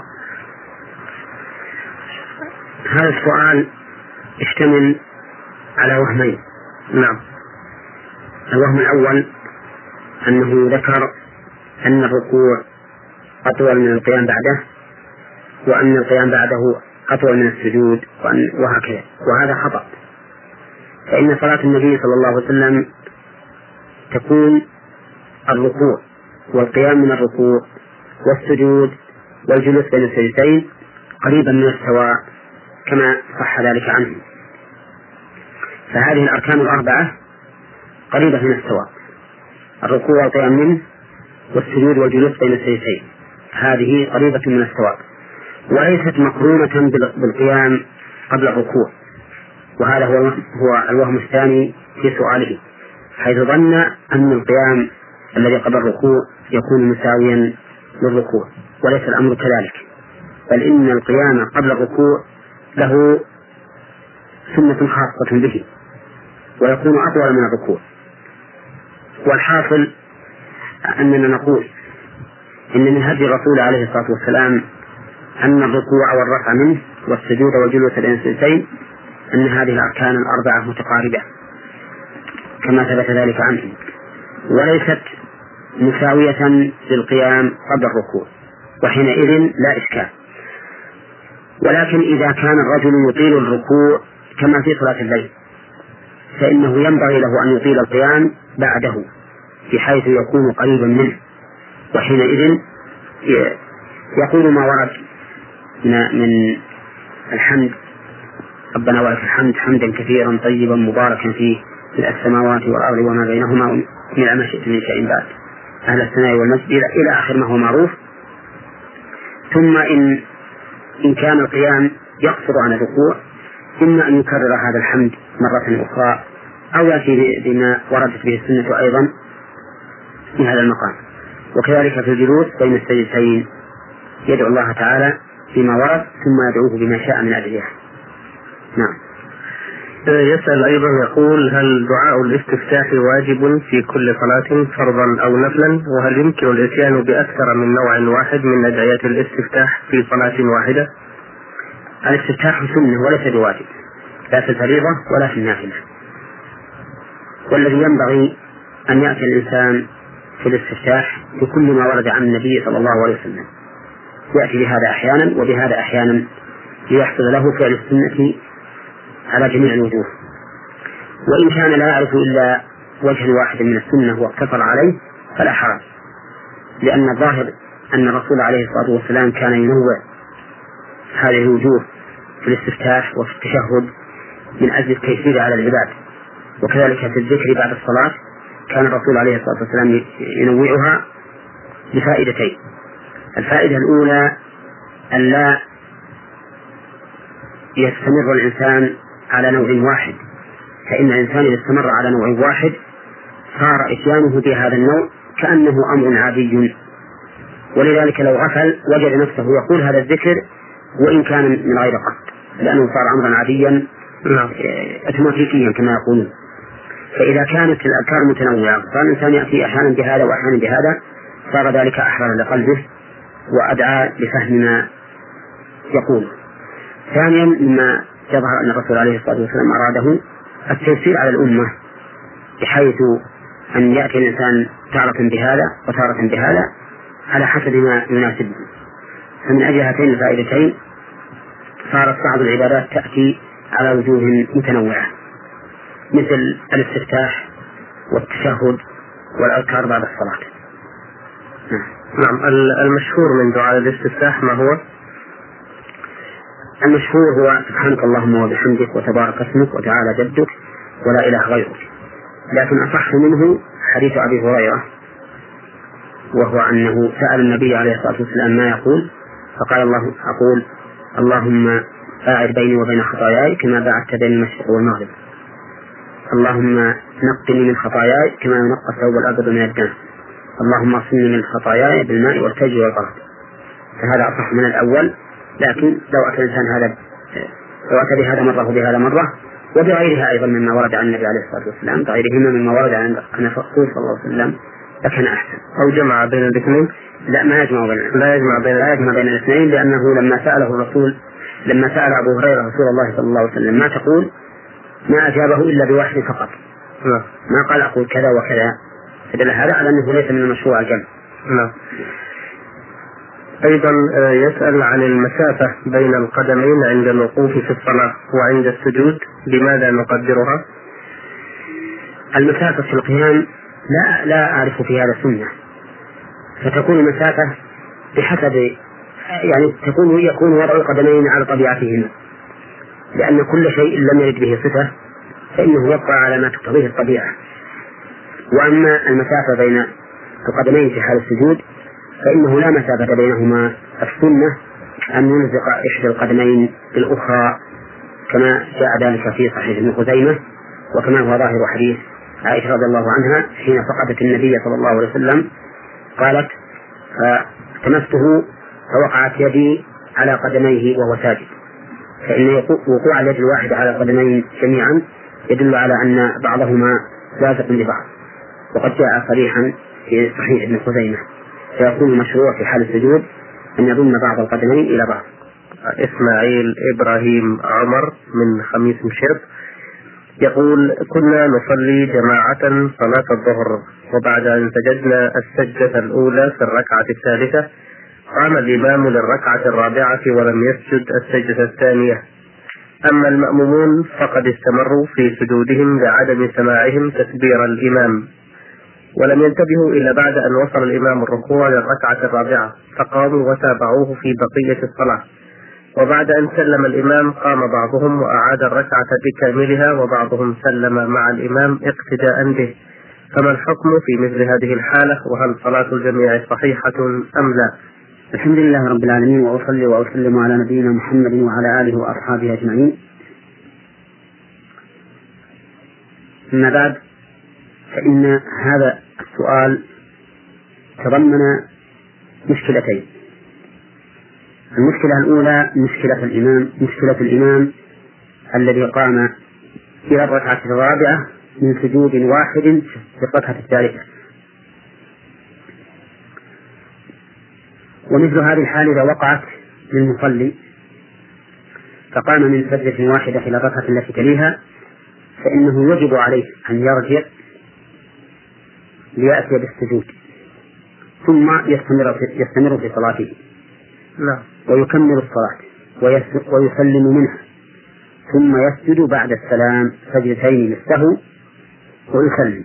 هذا السؤال يشتمل على وهمين. نعم. الوهم الأول أنه ذكر أن الركوع أطول من القيام بعده، وأن القيام بعده أطول من السجود، وهكذا، وهذا خطأ. فإن صلاة النبي صلى الله عليه وسلم تكون الركوع والقيام من الركوع والسجود والجلوس بين السجدتين قريبا من السواء كما صح ذلك عنه. فهذه الأركان الأربعة قريبة من السواء، الركوع والقيام منه والسجود والجلوس بين السجدتين، هذه قريبة من السواء وليست مقرونة بالقيام قبل الركوع. وهذا هو هو الوهم الثاني في سؤاله، حيث ظن أن القيام الذي قبل الركوع يكون مساويا للركوع، وليس الأمر كذلك، بل إن القيام قبل الركوع له سنة خاصة به ويكون أطول من الركوع. والحاصل أننا نقول إن من هدي الرسول عليه الصلاة والسلام أن الركوع والرفع منه والسجود والجلوس بين السجدتين أن هذه الأركان الأربعة متقاربة كما ثبت ذلك عنه، وليست مساوية للقيام قبل الركوع، وحينئذ لا إشكال. ولكن إذا كان الرجل يطيل الركوع كما في صلاة الليل فإنه ينبغي له أن يطيل القيام بعده بحيث يكون قريبا منه، وحينئذ يقول ما ورد من الحمد، ربنا ولك الحمد حمدا كثيرا طيبا مباركا فيه في السماوات والأرض وما بينهما من ما شئت من شيء بعد أهل الثناء والمجد إلى آخر ما هو معروف. ثم إن إن كان القيام يقصر عن الركوع إما أن يكرر هذا الحمد مرة أخرى أو يأتي بما وردت به السنة أيضا في هذا المقام. وكذلك في الجلوس بين السجدتين يدعو الله تعالى بما ورد ثم يدعوه بما شاء من أدعية. نعم. يسأل أيضا يقول: هل دعاء الاستفتاح واجب في كل صلاة فرضا أو نفلا؟ وهل يمكن الإتيان بأكثر من نوع واحد من أدعية الاستفتاح في صلاة واحدة؟ الاستفتاح سنة وليس بواجب، لا في الفريضة ولا في النافلة. والذي ينبغي أن يأتي الإنسان في الاستفتاح بكل ما ورد عن النبي صلى الله عليه وسلم، يأتي بهذا أحيانا وبهذا أحيانا ليحصل له فعل السنة على جميع الوجوه. وإن كان لا يعرف إلا وجه واحد من السنة واقتصر عليه فلا حرج، لأن الظاهر أن الرسول عليه الصلاة والسلام كان ينوع هذه الوجوه في الاستفتاح وفي التشهد من أجل التيسير على العباد. وكذلك في الذكر بعد الصلاة كان الرسول عليه الصلاة والسلام ينوعها بفائدتين: الفائدة الأولى أن لا يستمر الإنسان على نوع واحد، فإن الإنسان إذا استمر على نوع واحد صار إتيانه بهذا النوع كأنه أمر عادي، ولذلك لو غفل وجد نفسه يقول هذا الذكر وإن كان من غير قصد، لأنه صار أمرا عاديا أوتوماتيكيا كما يقولون. فإذا كانت الأذكار متنوعة صار الإنسان يأتي أحيانا بهذا وأحيانا بهذا صار ذلك أحرر لقلبه وأدعى لفهم ما يقول. ثانيا مما يظهر أن الرسول عليه الصلاة والسلام أراده التيسير على الأمة بحيث أن يأتي الإنسان تارة بهذا وتارة بهذا على حسب ما يناسبه. فمن أجل هاتين الفائدتين صارت بعض العبادات تأتي على وجوه متنوعة مثل الاستفتاح والتشهد والأذكار بعد الصلاة. نعم. المشهور من دعاء الاستفتاح ما هو؟ المشهور هو سبحانك اللهم وبحمدك وتبارك اسمك وتعالى جدك ولا إله غيرك، لكن أصح منه حديث أبي هريرة، وهو أنه سأل النبي عليه الصلاة والسلام ما يقول فقال الله أقول اللهم باعد بيني وبين خطاياي كما باعدت بين المشرق والمغرب، اللهم نقني من خطاياي كما ينقى الثوب الأبيض من الدنس، اللهم اغسلني من خطاياي بالماء والثلج والبرد. فهذا أصح من الأول، لكن لو أتى الإنسان هذا لو أتى بهذا مرة وبهذا مرة وبغيرها أيضا مما ورد عن النبي عليه الصلاة والسلام، بغيرهما مما ورد عن الرسول صلى الله عليه وسلم لكن أحسن. أو جمع بين الاثنين؟ لا، ما يجمع بين لا يجمع بين لا يجمع بين الاثنين، لأنه لما سأله الرسول لما سأل أبو هريرة رسول الله صلى الله عليه وسلم ما تقول، ما أجابه إلا بواحد فقط. لا. ما قال أقول كذا وكذا، فدل هذا على أنه ليس من المشروع الجمع. لا. أيضا يسأل عن المسافة بين القدمين عند الوقوف في الصلاة وعند السجود، لماذا نقدرها؟ المسافة في القيام لا لا أعرف في هذا سنة، فتكون المسافة بحسب يعني تكون يكون وضع القدمين على طبيعتهما، لأن كل شيء لم يرد به صفة فإنه يبقى على ما تقتضيه الطبيعة. وأما المسافة بين القدمين في حال السجود فإنه لا مسافة بينهما، السنة أن يلزق إحدى القدمين بالأخرى كما جاء ذلك في صحيح ابن خزيمة، وكما هو ظاهر حديث عائشة رضي الله عنها حين فقدت النبي صلى الله عليه وسلم قالت فتمسته فوقعت يدي على قدميه وهو ساجد، فإن وقوع اليد الواحدة على القدمين جميعا يدل على أن بعضهما لازق لبعض، وقد جاء صريحا في صحيح ابن خزيمة، فيكون المشروع في حال السجود أن يضم بعض القدمين إلى بعض. إسماعيل إبراهيم عمر من خميس مشرب يقول: كنا نصلي جماعة صلاة الظهر، وبعد أن سجدنا السجدة الأولى في الركعة الثالثة قام الإمام للركعة الرابعة ولم يسجد السجدة الثانية، أما المأمومون فقد استمروا في سجودهم لعدم سماعهم تكبير الإمام، ولم ينتبهوا إلا بعد أن وصل الإمام الركوع للركعة الرابعة فقاموا وتابعوه في بقية الصلاة، وبعد أن سلم الإمام قام بعضهم وأعاد الركعة بكاملها وبعضهم سلم مع الإمام اقتداء به، فما الحكم في مثل هذه الحالة؟ وهل صلاة الجميع صحيحة أم لا؟ الحمد لله رب العالمين، وأصلي وأسلم على نبينا محمد وعلى آله وأصحابه أجمعين. أما بعد، فإن هذا السؤال تضمن مشكلتين. المشكلة الأولى مشكلة الإمام مشكلة الإمام الذي قام إلى الركعة الرابعة من سجود واحد في الركعة الثالثة، ومثل هذه الحال إذا وقعت للمصلي فقام من سجدة واحدة إلى الركعة التي تليها فإنه يجب عليه أن يرجع ليأتي بالسجود ثم يستمر في, يستمر في صلاته لا. ويكمل الصلاة ويسلم منها ثم يسجد بعد السلام سجدتين للسهو ويسلم،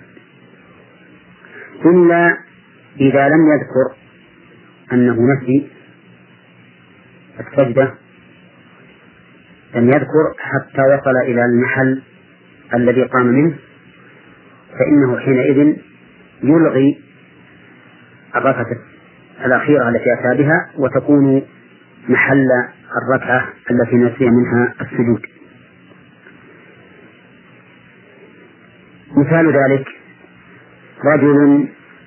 إلا إذا لم يذكر أنه نسي السجدة، لم يذكر حتى وصل إلى المحل الذي قام منه، فإنه حينئذ يلغي الركعة الأخيرة التي أتى بها وتكون محل الركعة التي نسي منها السجود. مثال ذلك رجل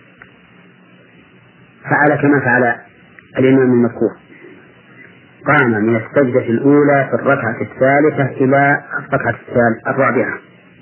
فعل كما فعل الإمام المذكور، قام من السجدة الأولى في الركعة الثالثة إلى الركعة الرابعة،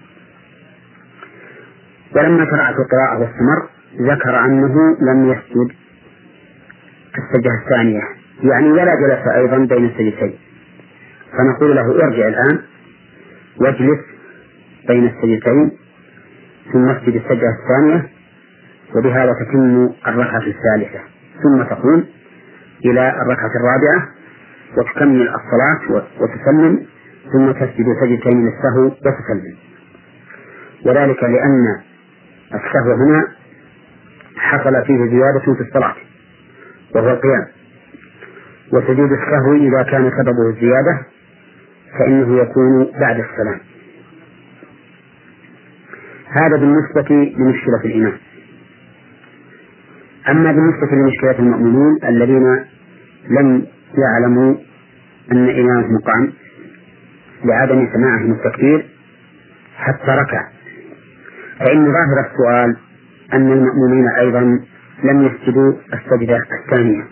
ولما شرع في القراءة واستمر ذكر أنه لم يسجد السجدة الثانية، يعني ولا جلس أيضا بين السجدتين، فنقول له ارجع الآن واجلس بين السجدتين ثم اسجد السجدة الثانية، وبهذا تتم الركعة الثالثة، ثم تقوم إلى الركعة الرابعة وتكمل الصلاة وتسلم ثم تسجد سجدتين للسهو وتسلم، وذلك لأن السهو هنا حصل فيه زيادة في الصلاة وهو القيام، وسجود السهو إذا كان سببه الزيادة فإنه يكون بعد السلام. هذا بالنسبة لمشكلة الإمام. أما بالنسبة لمشكلة المؤمنين الذين لم يعلموا أن إمامهم قام لعدم سماعهم التكبير حتى ركع، فإن ظاهر السؤال أن المؤمنين أيضا لم يسجدوا السجدة الثانية،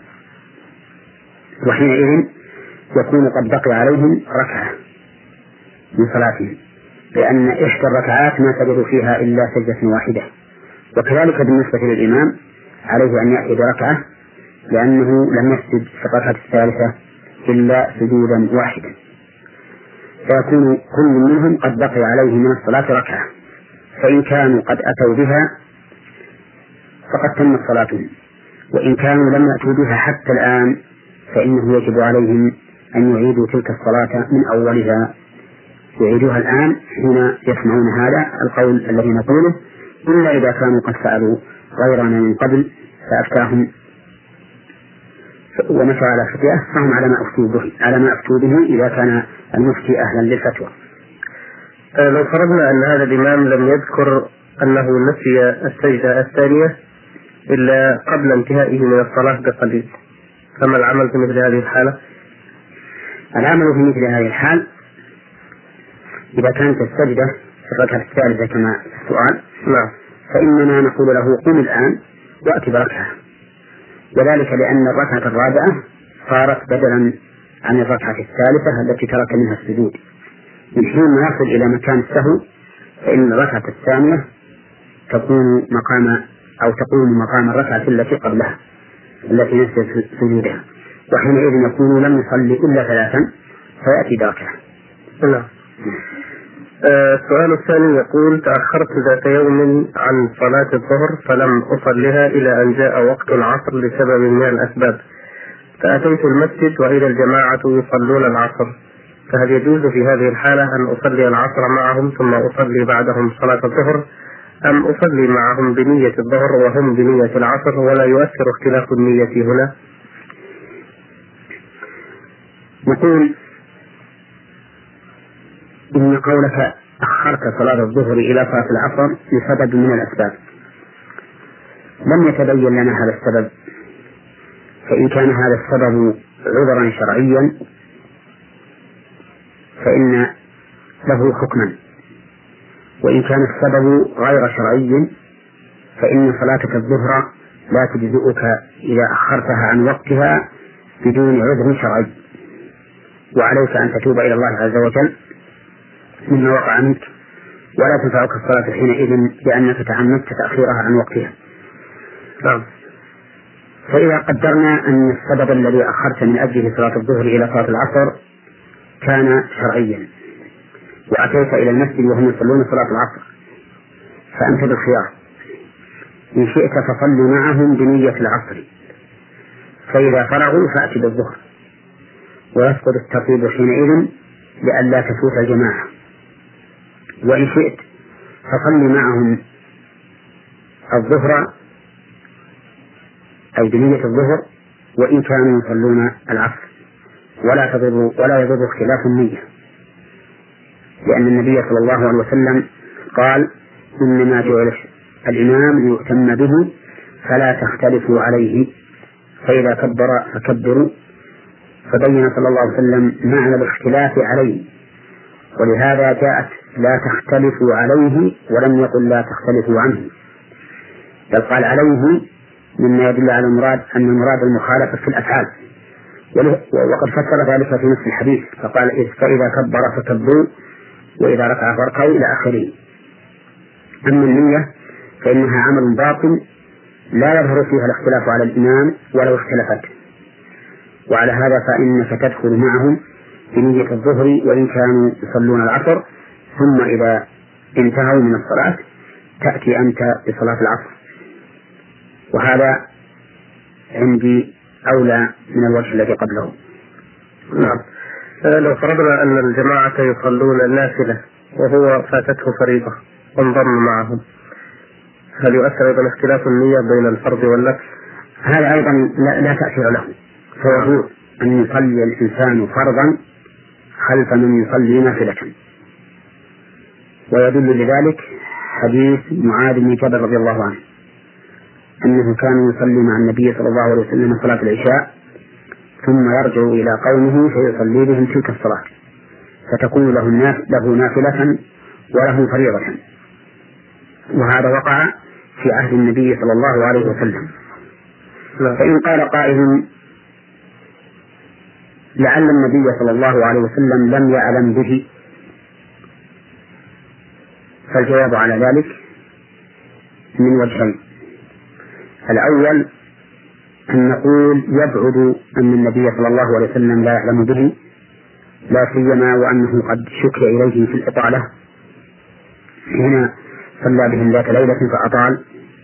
وحينئذ يكون قد بقي عليهم ركعة من صلاتهم، لأن إحدى الركعات ما سجدوا فيها إلا سجدة واحدة. وكذلك بالنسبة للإمام عليه أن يأتي بركعة، لأنه لم يسجد في الركعة الثالثة إلا سجودا واحدا، فيكون كل منهم قد بقي عليه من الصلاة ركعة، فإن كانوا قد أتوا بها فقد تمت صلاتهم، وإن كانوا لم يأتوا بها حتى الآن فإنه يجب عليهم أن يعيدوا تلك الصلاة من أولها، يعيدوها الآن حين يسمعون هذا القول الذي نقوله، إلا إذا كانوا قد سألوا غيرنا من قبل فأفتاهم ومشى على فتية فهم على ما أفتوا به على ما أفتوا به إذا كان المفتي أهلا للفتوى. لو فرضنا أن هذا الإمام لم يذكر أنه نسي السجدة الثانية إلا قبل انتهائه من الصلاة بقليل، فما العمل في مثل هذه الحالة؟ العمل في مثل هذه الحال إذا كانت السجدة في الركعة الثالثة كما السؤال نعم، فإننا نقول له قم الآن وأتي بركعة، وذلك لأن الركعة الرابعة صارت بدلا عن الركعة الثالثة التي ترك منها السجود. من حين ما يصل إلى مكان السهو فإن الركعة الثانية تكون مقام أو تقوم مقام الركعة التي قبلها التي نسي سجودها، وحينئذ يكون لم يصلي إلا ثلاثا فيأتي بركعة. نعم. السؤال الثاني يقول: تأخرت ذات يوم عن صلاة الظهر فلم أصلها إلى أن جاء وقت العصر لسبب من الأسباب، فأتيت المسجد وإذا الجماعة يصلون العصر، فهل يجوز في هذه الحالة أن أصلي العصر معهم ثم أصلي بعدهم صلاة الظهر، أم أصلي معهم بنية الظهر وهم بنية العصر ولا يؤثر اختلاف النية هنا؟ نقول إن قولك أخرت صلاة الظهر إلى صلاة العصر لسبب من الأسباب لم يتبين لنا هذا السبب، فإن كان هذا السبب عذرا شرعيا فإن له حكما، وإن كان السبب غير شرعي فإن صلاتك الظهر لا تجزئك إذا أخرتها عن وقتها بدون عذر شرعي، وعليك أن تتوب إلى الله عز وجل مما وقع منك، ولا تنفعك الصلاة حينئذ لأنك تعمدت تأخيرها عن وقتها. نعم. فإذا قدرنا أن السبب الذي أخرت من أجله صلاة الظهر إلى صلاة العصر كان شرعيا وأتيت إلى المسجد وهم يصلون صلاة العصر، فأنت بالخيار، إن شئت فصل معهم بنية العصر، فإذا فرغوا فأتي بالظهر ويسقط الترتيب حينئذ لئلا تفوت الجماعة، وإن شئت فصل معهم الظهر أي بنية الظهر وإن كانوا يصلون العصر، ولا تضر ولا يضر اختلاف النية، لأن النبي صلى الله عليه وسلم قال: إنما جعل الإمام ليؤتم به فلا تختلفوا عليه، فإذا كبر فكبروا، فبين صلى الله عليه وسلم معنى الاختلاف عليه، ولهذا جاءت لا تختلفوا عليه ولم يقل لا تختلفوا عنه، بل قال عليه مما يدل على المراد أن المراد المخالفة في الأفعال، وقد فسر ذلك في نفس الحديث فقال: فإذا كبر فكبروا وإذا ركع فاركعوا إلى آخره. أما النية فإنها عمل باطن لا يظهر فيها الاختلاف على الإمام ولو اختلفت، وعلى هذا فإنك تدخل معهم بنية الظهر وإن كانوا يصلون العصر، ثم إذا انتهوا من الصلاة تأتي أنت بصلاة العصر، وهذا عندي أولى من الوجه الذي قبله. نعم. لو فرضنا أن الجماعة يصلون النافلة وهو فاتته فريضة وانضم معهم، هل يؤثر أيضا اختلاف النية بين الفرض والنفل؟ هذا أيضا لا, لا تأثير له، فهو أن يصلي الإنسان فرضا خلف من يصلي نافلة، ويدل لذلك حديث معاذ بن جبل رضي الله عنه أنه كان يصلي مع النبي صلى الله عليه وسلم صلاة العشاء ثم يرجع إلى قومه فيصلي بهم تلك الصلاة، فتكون له نافلة وله فريضة، وهذا وقع في عهد النبي صلى الله عليه وسلم. فإن قال قائل: لعل النبي صلى الله عليه وسلم لم يعلم به فالجواب على ذلك من وجهين. الأول أن نقول يبعد أن النبي صلى الله عليه وسلم لا يعلم به، لا سيما وأنه قد شكي إليه في الإطالة، هنا صلى بهم ذات ليلة فأطال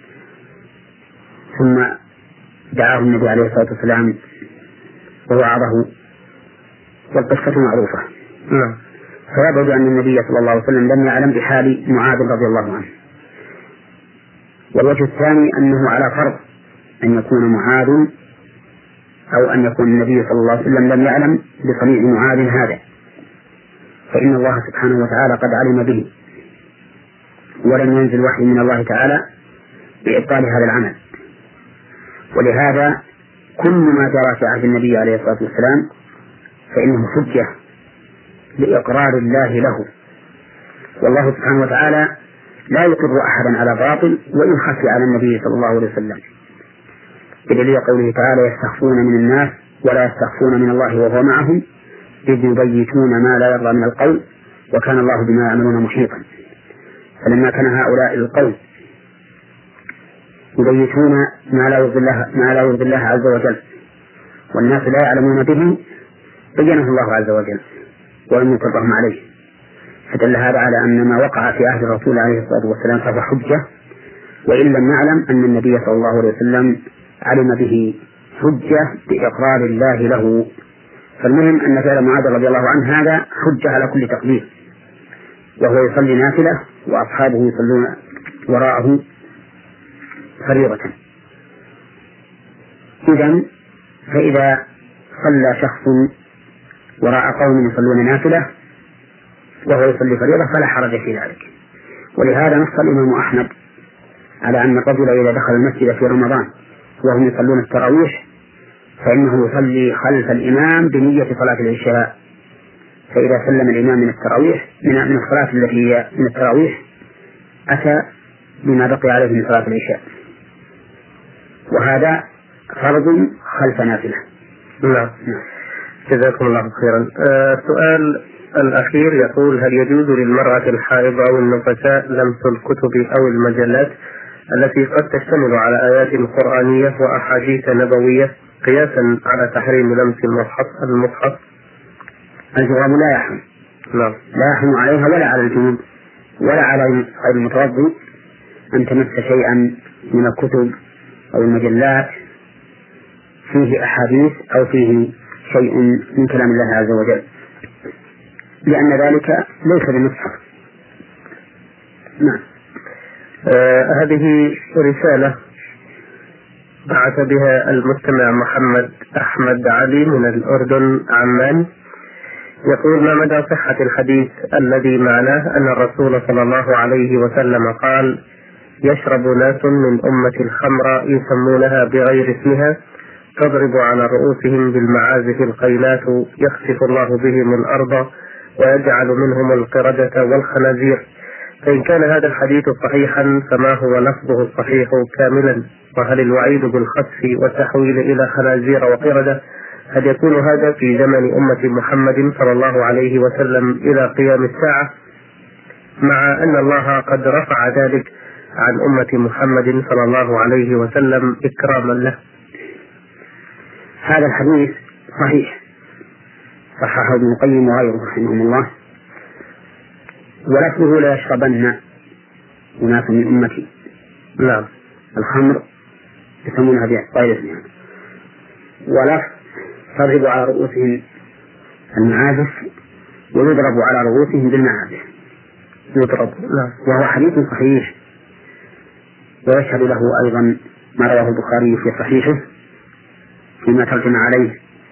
ثم دعاه النبي عليه الصلاة والسلام ووعظه، والقصة معروفة. نعم. فيبعد أن النبي صلى الله عليه وسلم لم يعلم بحال معاذ رضي الله عنه. والوجه الثاني أنه على فرض أن يكون معاذ أو أن يكون النبي صلى الله عليه وسلم لم يعلم بصنيع معاذ هذا، فإن الله سبحانه وتعالى قد علم به ولم ينزل وحي من الله تعالى بإبطال هذا العمل. ولهذا كل ما جرى في عهد النبي عليه الصلاة والسلام فإنه حجة لإقرار الله له، والله سبحانه وتعالى لا يقر أحدا على باطل وإن خفي على النبي صلى الله عليه وسلم، بدليل قوله تعالى يستخفون من الناس ولا يستخفون من الله وهو معهم إذ يبيتون ما لا يرضى من القول وكان الله بما يعملون محيطا. فلما كان هؤلاء القوم يبيتون ما لا يرضي الله, ما لا يرضي الله عز وجل والناس لا يعلمون به بينه الله عز وجل ولم يقرهم عليه، فدل هذا على أن ما وقع في عهد الرسول عليه الصلاة والسلام فهو حجة، وإن لم نعلم أن النبي صلى الله عليه وسلم علم به حجة بإقرار الله له. فالمهم أن فعل معاذ رضي الله عنه هذا حجة على كل تقدير، وهو يصلي نافلة وأصحابه يصلون وراءه فريضة. إذن فإذا صلى شخص وراء قوم يصلون نافلة وهو يصلي فريضة فلا حرج في ذلك. ولهذا نص الإمام أحمد على أن الرجل إذا دخل المسجد في رمضان وهم يصلون التراويح فإنه يصلي خلف الإمام بنية صلاة العشاء، فإذا سلم الإمام من التراويح من الصلاة التي هي من التراويح أتى بما بقي عليه من صلاة العشاء، وهذا فرض خلف نافلة. نعم. جزاكم الله خيرا. السؤال آه الأخير يقول: هل يجوز للمرأة الحائض أو النفساء لمس الكتب أو المجلات التي قد تشتمل على آيات قرآنية وأحاديث نبوية قياسا على تحريم لمس المصحف المصحف؟ الجواب لا يحرم. نعم. لا يحرم عليها ولا على الجنوب ولا على غير المتوضي أن تمس شيئا من الكتب أو المجلات فيه أحاديث أو فيه شيء من كلام الله عز وجل، لأن ذلك ليس بمصحف. نعم. آه هذه رسالة بعث بها المستمع محمد أحمد علي من الأردن عمان، يقول: ما مدى صحة الحديث الذي معناه أن الرسول صلى الله عليه وسلم قال: يشرب ناس من أمة الخمر يسمونها بغير اسمها تضرب على رؤوسهم بالمعازف القيلات يخسف الله بهم الأرض ويجعل منهم القردة والخنازير؟ فإن كان هذا الحديث صحيحا فما هو لفظه الصحيح كاملا؟ وهل الوعيد بالخسف والتحويل إلى خنازير وقردة هل يكون هذا في زمن أمة محمد صلى الله عليه وسلم إلى قيام الساعة، مع أن الله قد رفع ذلك عن أمة محمد صلى الله عليه وسلم إكراما له؟ هذا الحديث صحيح، صححه ابن القيم وغيره رحمهم الله، ولفظه: لا يشربن أناس من أمتي. نعم. الخمر يسمونها بغير اسمها، ولفظ تضرب على رؤوسهم المعازف ويضرب على رؤوسهم بالمعازف يضرب. نعم. وهو حديث صحيح، ويشهد له أيضا ما رواه البخاري في صحيحه فيما ترجم عليه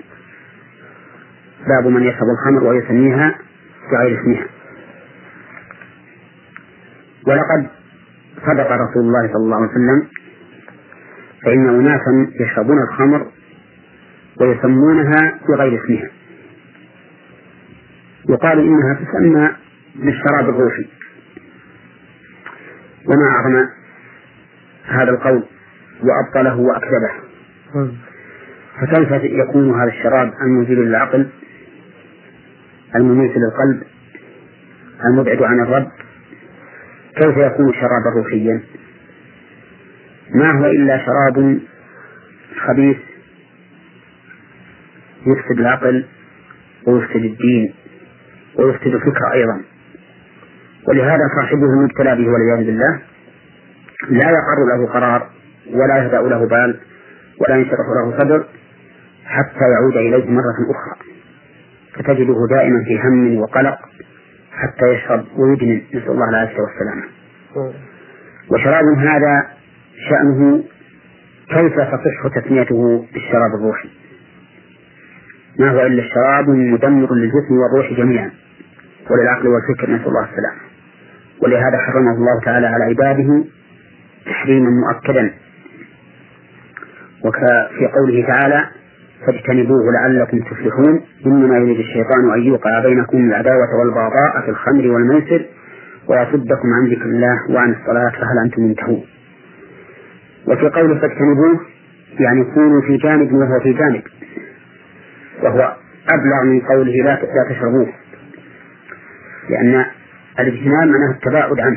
باب من يشرب الخمر ويسميها بغير اسمها. ولقد صدق رسول الله صلى الله عليه وسلم، فإن أناسا يشربون الخمر ويسمونها بغير اسمها، يقال إنها تسمى بالشراب الروحي، وما أعظم هذا القول وأبطله وأكذبه. فكيف يكون هذا الشراب المزيل للعقل المميت للقلب المبعد عن الرب كيف يكون شرابا روحيا؟ ما هو إلا شراب خبيث يفسد العقل ويفسد الدين ويفسد الفكر أيضا. ولهذا صاحبه المبتلى به والعياذ بالله لا يقر له قرار ولا يهدأ له بال ولا ينشرح له صدر حتى يعود إليه مرة أخرى، فتجده دائما في هم وقلق حتى يشرب ويدمن، نسأل الله العافية والسلامة. وشراب هذا شأنه كيف تصح تسميته بالشراب الروحي؟ ما هو إلا الشراب مدمر للجسم والروح جميعا وللعقل والفكر، نسأل الله السلامة. ولهذا حرمه الله تعالى على عباده تحريما مؤكدا، وفي قوله تعالى فاجتنبوه لعلكم تفلحون إنما يريد الشيطان أن يوقع بينكم العداوة والبغضاء في الخمر والميسر ويصدكم عن ذكر الله وعن الصلاة فهل أنتم منتهون. وفي قوله فاجتنبوه يعني كونوا في جانب وهو في جانب، وهو أبلغ من قوله لا تشربوه، لأن الاجتناب معناه التباعد عنه.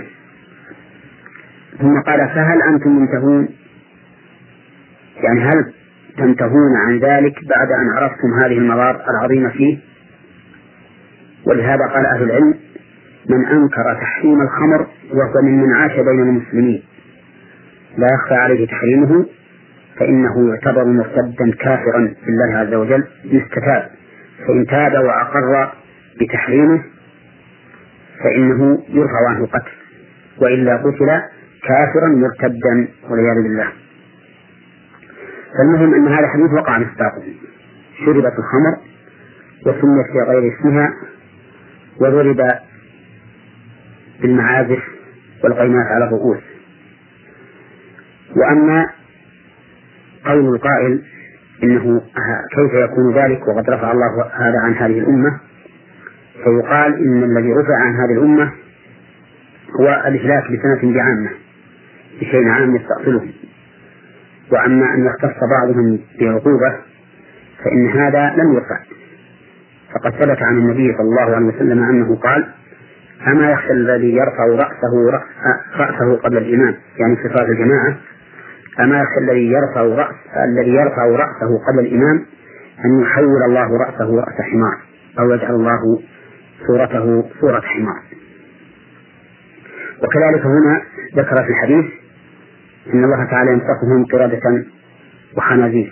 ثم قال فهل أنتم منتهون، يعني هل تنتهون عن ذلك بعد أن عرفتم هذه المضار العظيمة فيه؟ ولهذا قال أهل العلم من أنكر تحريم الخمر وهو ممن عاش بين المسلمين لا يخفى عليه تحريمه فإنه يعتبر مرتدا كافرا بالله عز وجل يستتاب، فإن تاب وأقر بتحريمه فإنه يرفع عنه قتل، وإلا قتل كافرا مرتدا والعياذ بالله. فالمهم أن هذا الحديث وقع مصداقه، شربت الخمر وسميت بغير اسمها وضرب بالمعازف والغيمات على الرؤوس. وأما قول القائل إنه كيف يكون ذلك وقد رفع الله هذا عن هذه الأمة، فيقال إن الذي رفع عن هذه الأمة هو الإهلاك بسنة بعامة بشيء عام يستأصله، وأما أن يختص بعضهم بعقوبة فإن هذا لم يرفع. فقد ثبت عن النبي صلى الله عليه وسلم أنه قال أما يخشى الذي يرفع رأسه رأس رأسه قبل الإمام، يعني في صلاة الجماعة، أما يخشى الذي يرفع رأس الذي يرفع رأسه قبل الإمام أن يحول الله رأسه رأس حمار أو يجعل الله صورته صورة حمار. وكذلك هنا ذكر في الحديث إن الله تعالى يمسخهم قردة وخنازير.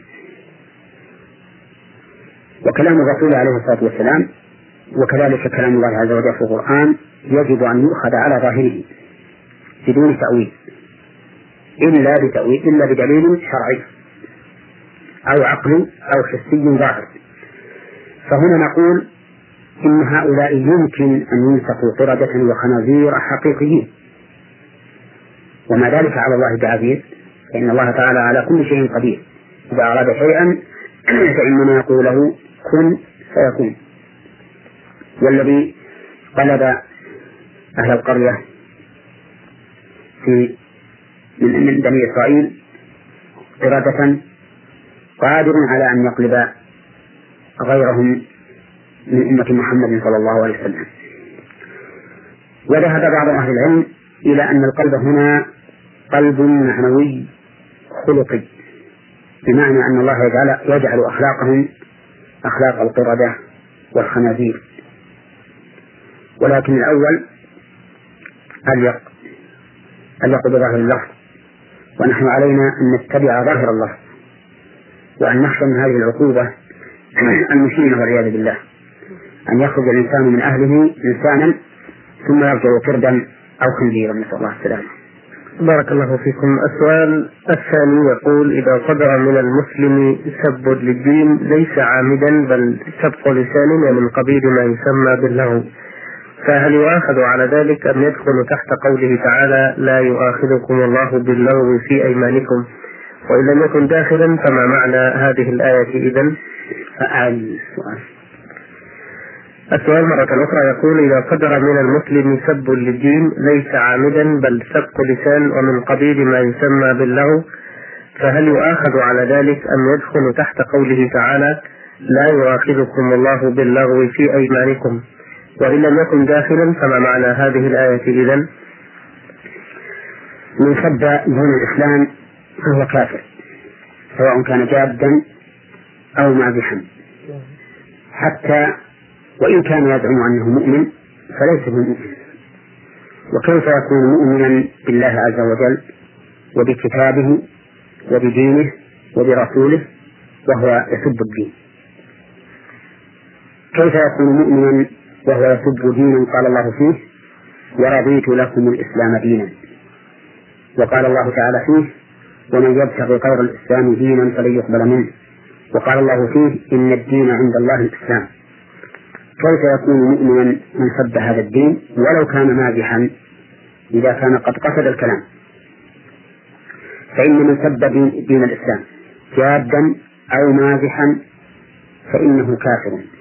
وكلام الرسول عليه الصلاة والسلام وكذلك كلام الله عز وجل في القرآن يجب أن يؤخذ على ظاهره بدون تأويل إلا بتأويل إلا بدليل شرعي أو عقلي أو حسي ظاهر. فهنا نقول إن هؤلاء يمكن أن يمسكوا قردة وخنازير حقيقيين، وما ذلك على الله بعزيز، فإن الله تعالى على كل شيء قدير، إذا أراد شيئا فإنما يقول له كن فيكون. والذي قلب أهل القرية في من بني إسرائيل قردة قادر على أن يقلب غيرهم من أمة محمد صلى الله عليه وسلم. وذهب بعض أهل العلم إلى أن القلب هنا قلب معنوي خلقي، بمعنى أن الله يجعل, يجعل أخلاقهم أخلاق القردة والخنازير. ولكن الأول أليق أليق بظاهر اللفظ، ونحن علينا أن نتبع ظاهر اللفظ وأن نخشى من هذه العقوبة المشينة والعياذ بالله، أن يخرج الإنسان من أهله إنسانا ثم يرجع قردا أو خنزيرا، نسأل الله السلامة. بارك الله فيكم. السؤال الثاني يقول إذا صدر من المسلم سب للدين ليس عامدا بل سبق لسان ومن قبيل ما يسمى باللغو، فهل يؤاخذ على ذلك أم يدخل تحت قوله تعالى لا يؤاخذكم الله باللغو في أيمانكم؟ وإن لم يكن داخلا فما معنى هذه الآية إذن؟ فأعد السؤال. السؤال مرة أخرى يقول إذا صدر من المسلم سب للدين ليس عامدا بل سبق لسان ومن قبيل ما يسمى باللغو، فهل يؤاخذ على ذلك أم يدخل تحت قوله تعالى لا يؤاخذكم الله باللغو في أيمانكم؟ وإن لم يكن داخلا فما معنى هذه الآية إذن؟ من سب دين الإسلام فهو كافر، سواء كان جادا أو مازحا، حتى وإن كان يزعم أنه مؤمن فليس بمؤمن. وكيف يكون مؤمنا بالله عز وجل وبكتابه وبدينه وبرسوله وهو يسب الدين؟ كيف يكون مؤمنا وهو يسب دينا قال الله فيه ورضيت لكم الإسلام دينا، وقال الله تعالى فيه ومن يبتغي غير الإسلام دينا فلن يقبل منه، وقال الله فيه إن الدين عند الله الإسلام. كيف يكون مؤمنا من سب هذا الدين ولو كان مازحا إذا كان قد قصد الكلام؟ فإن من سب دين, دين الإسلام جادا أو مازحا فإنه كافر.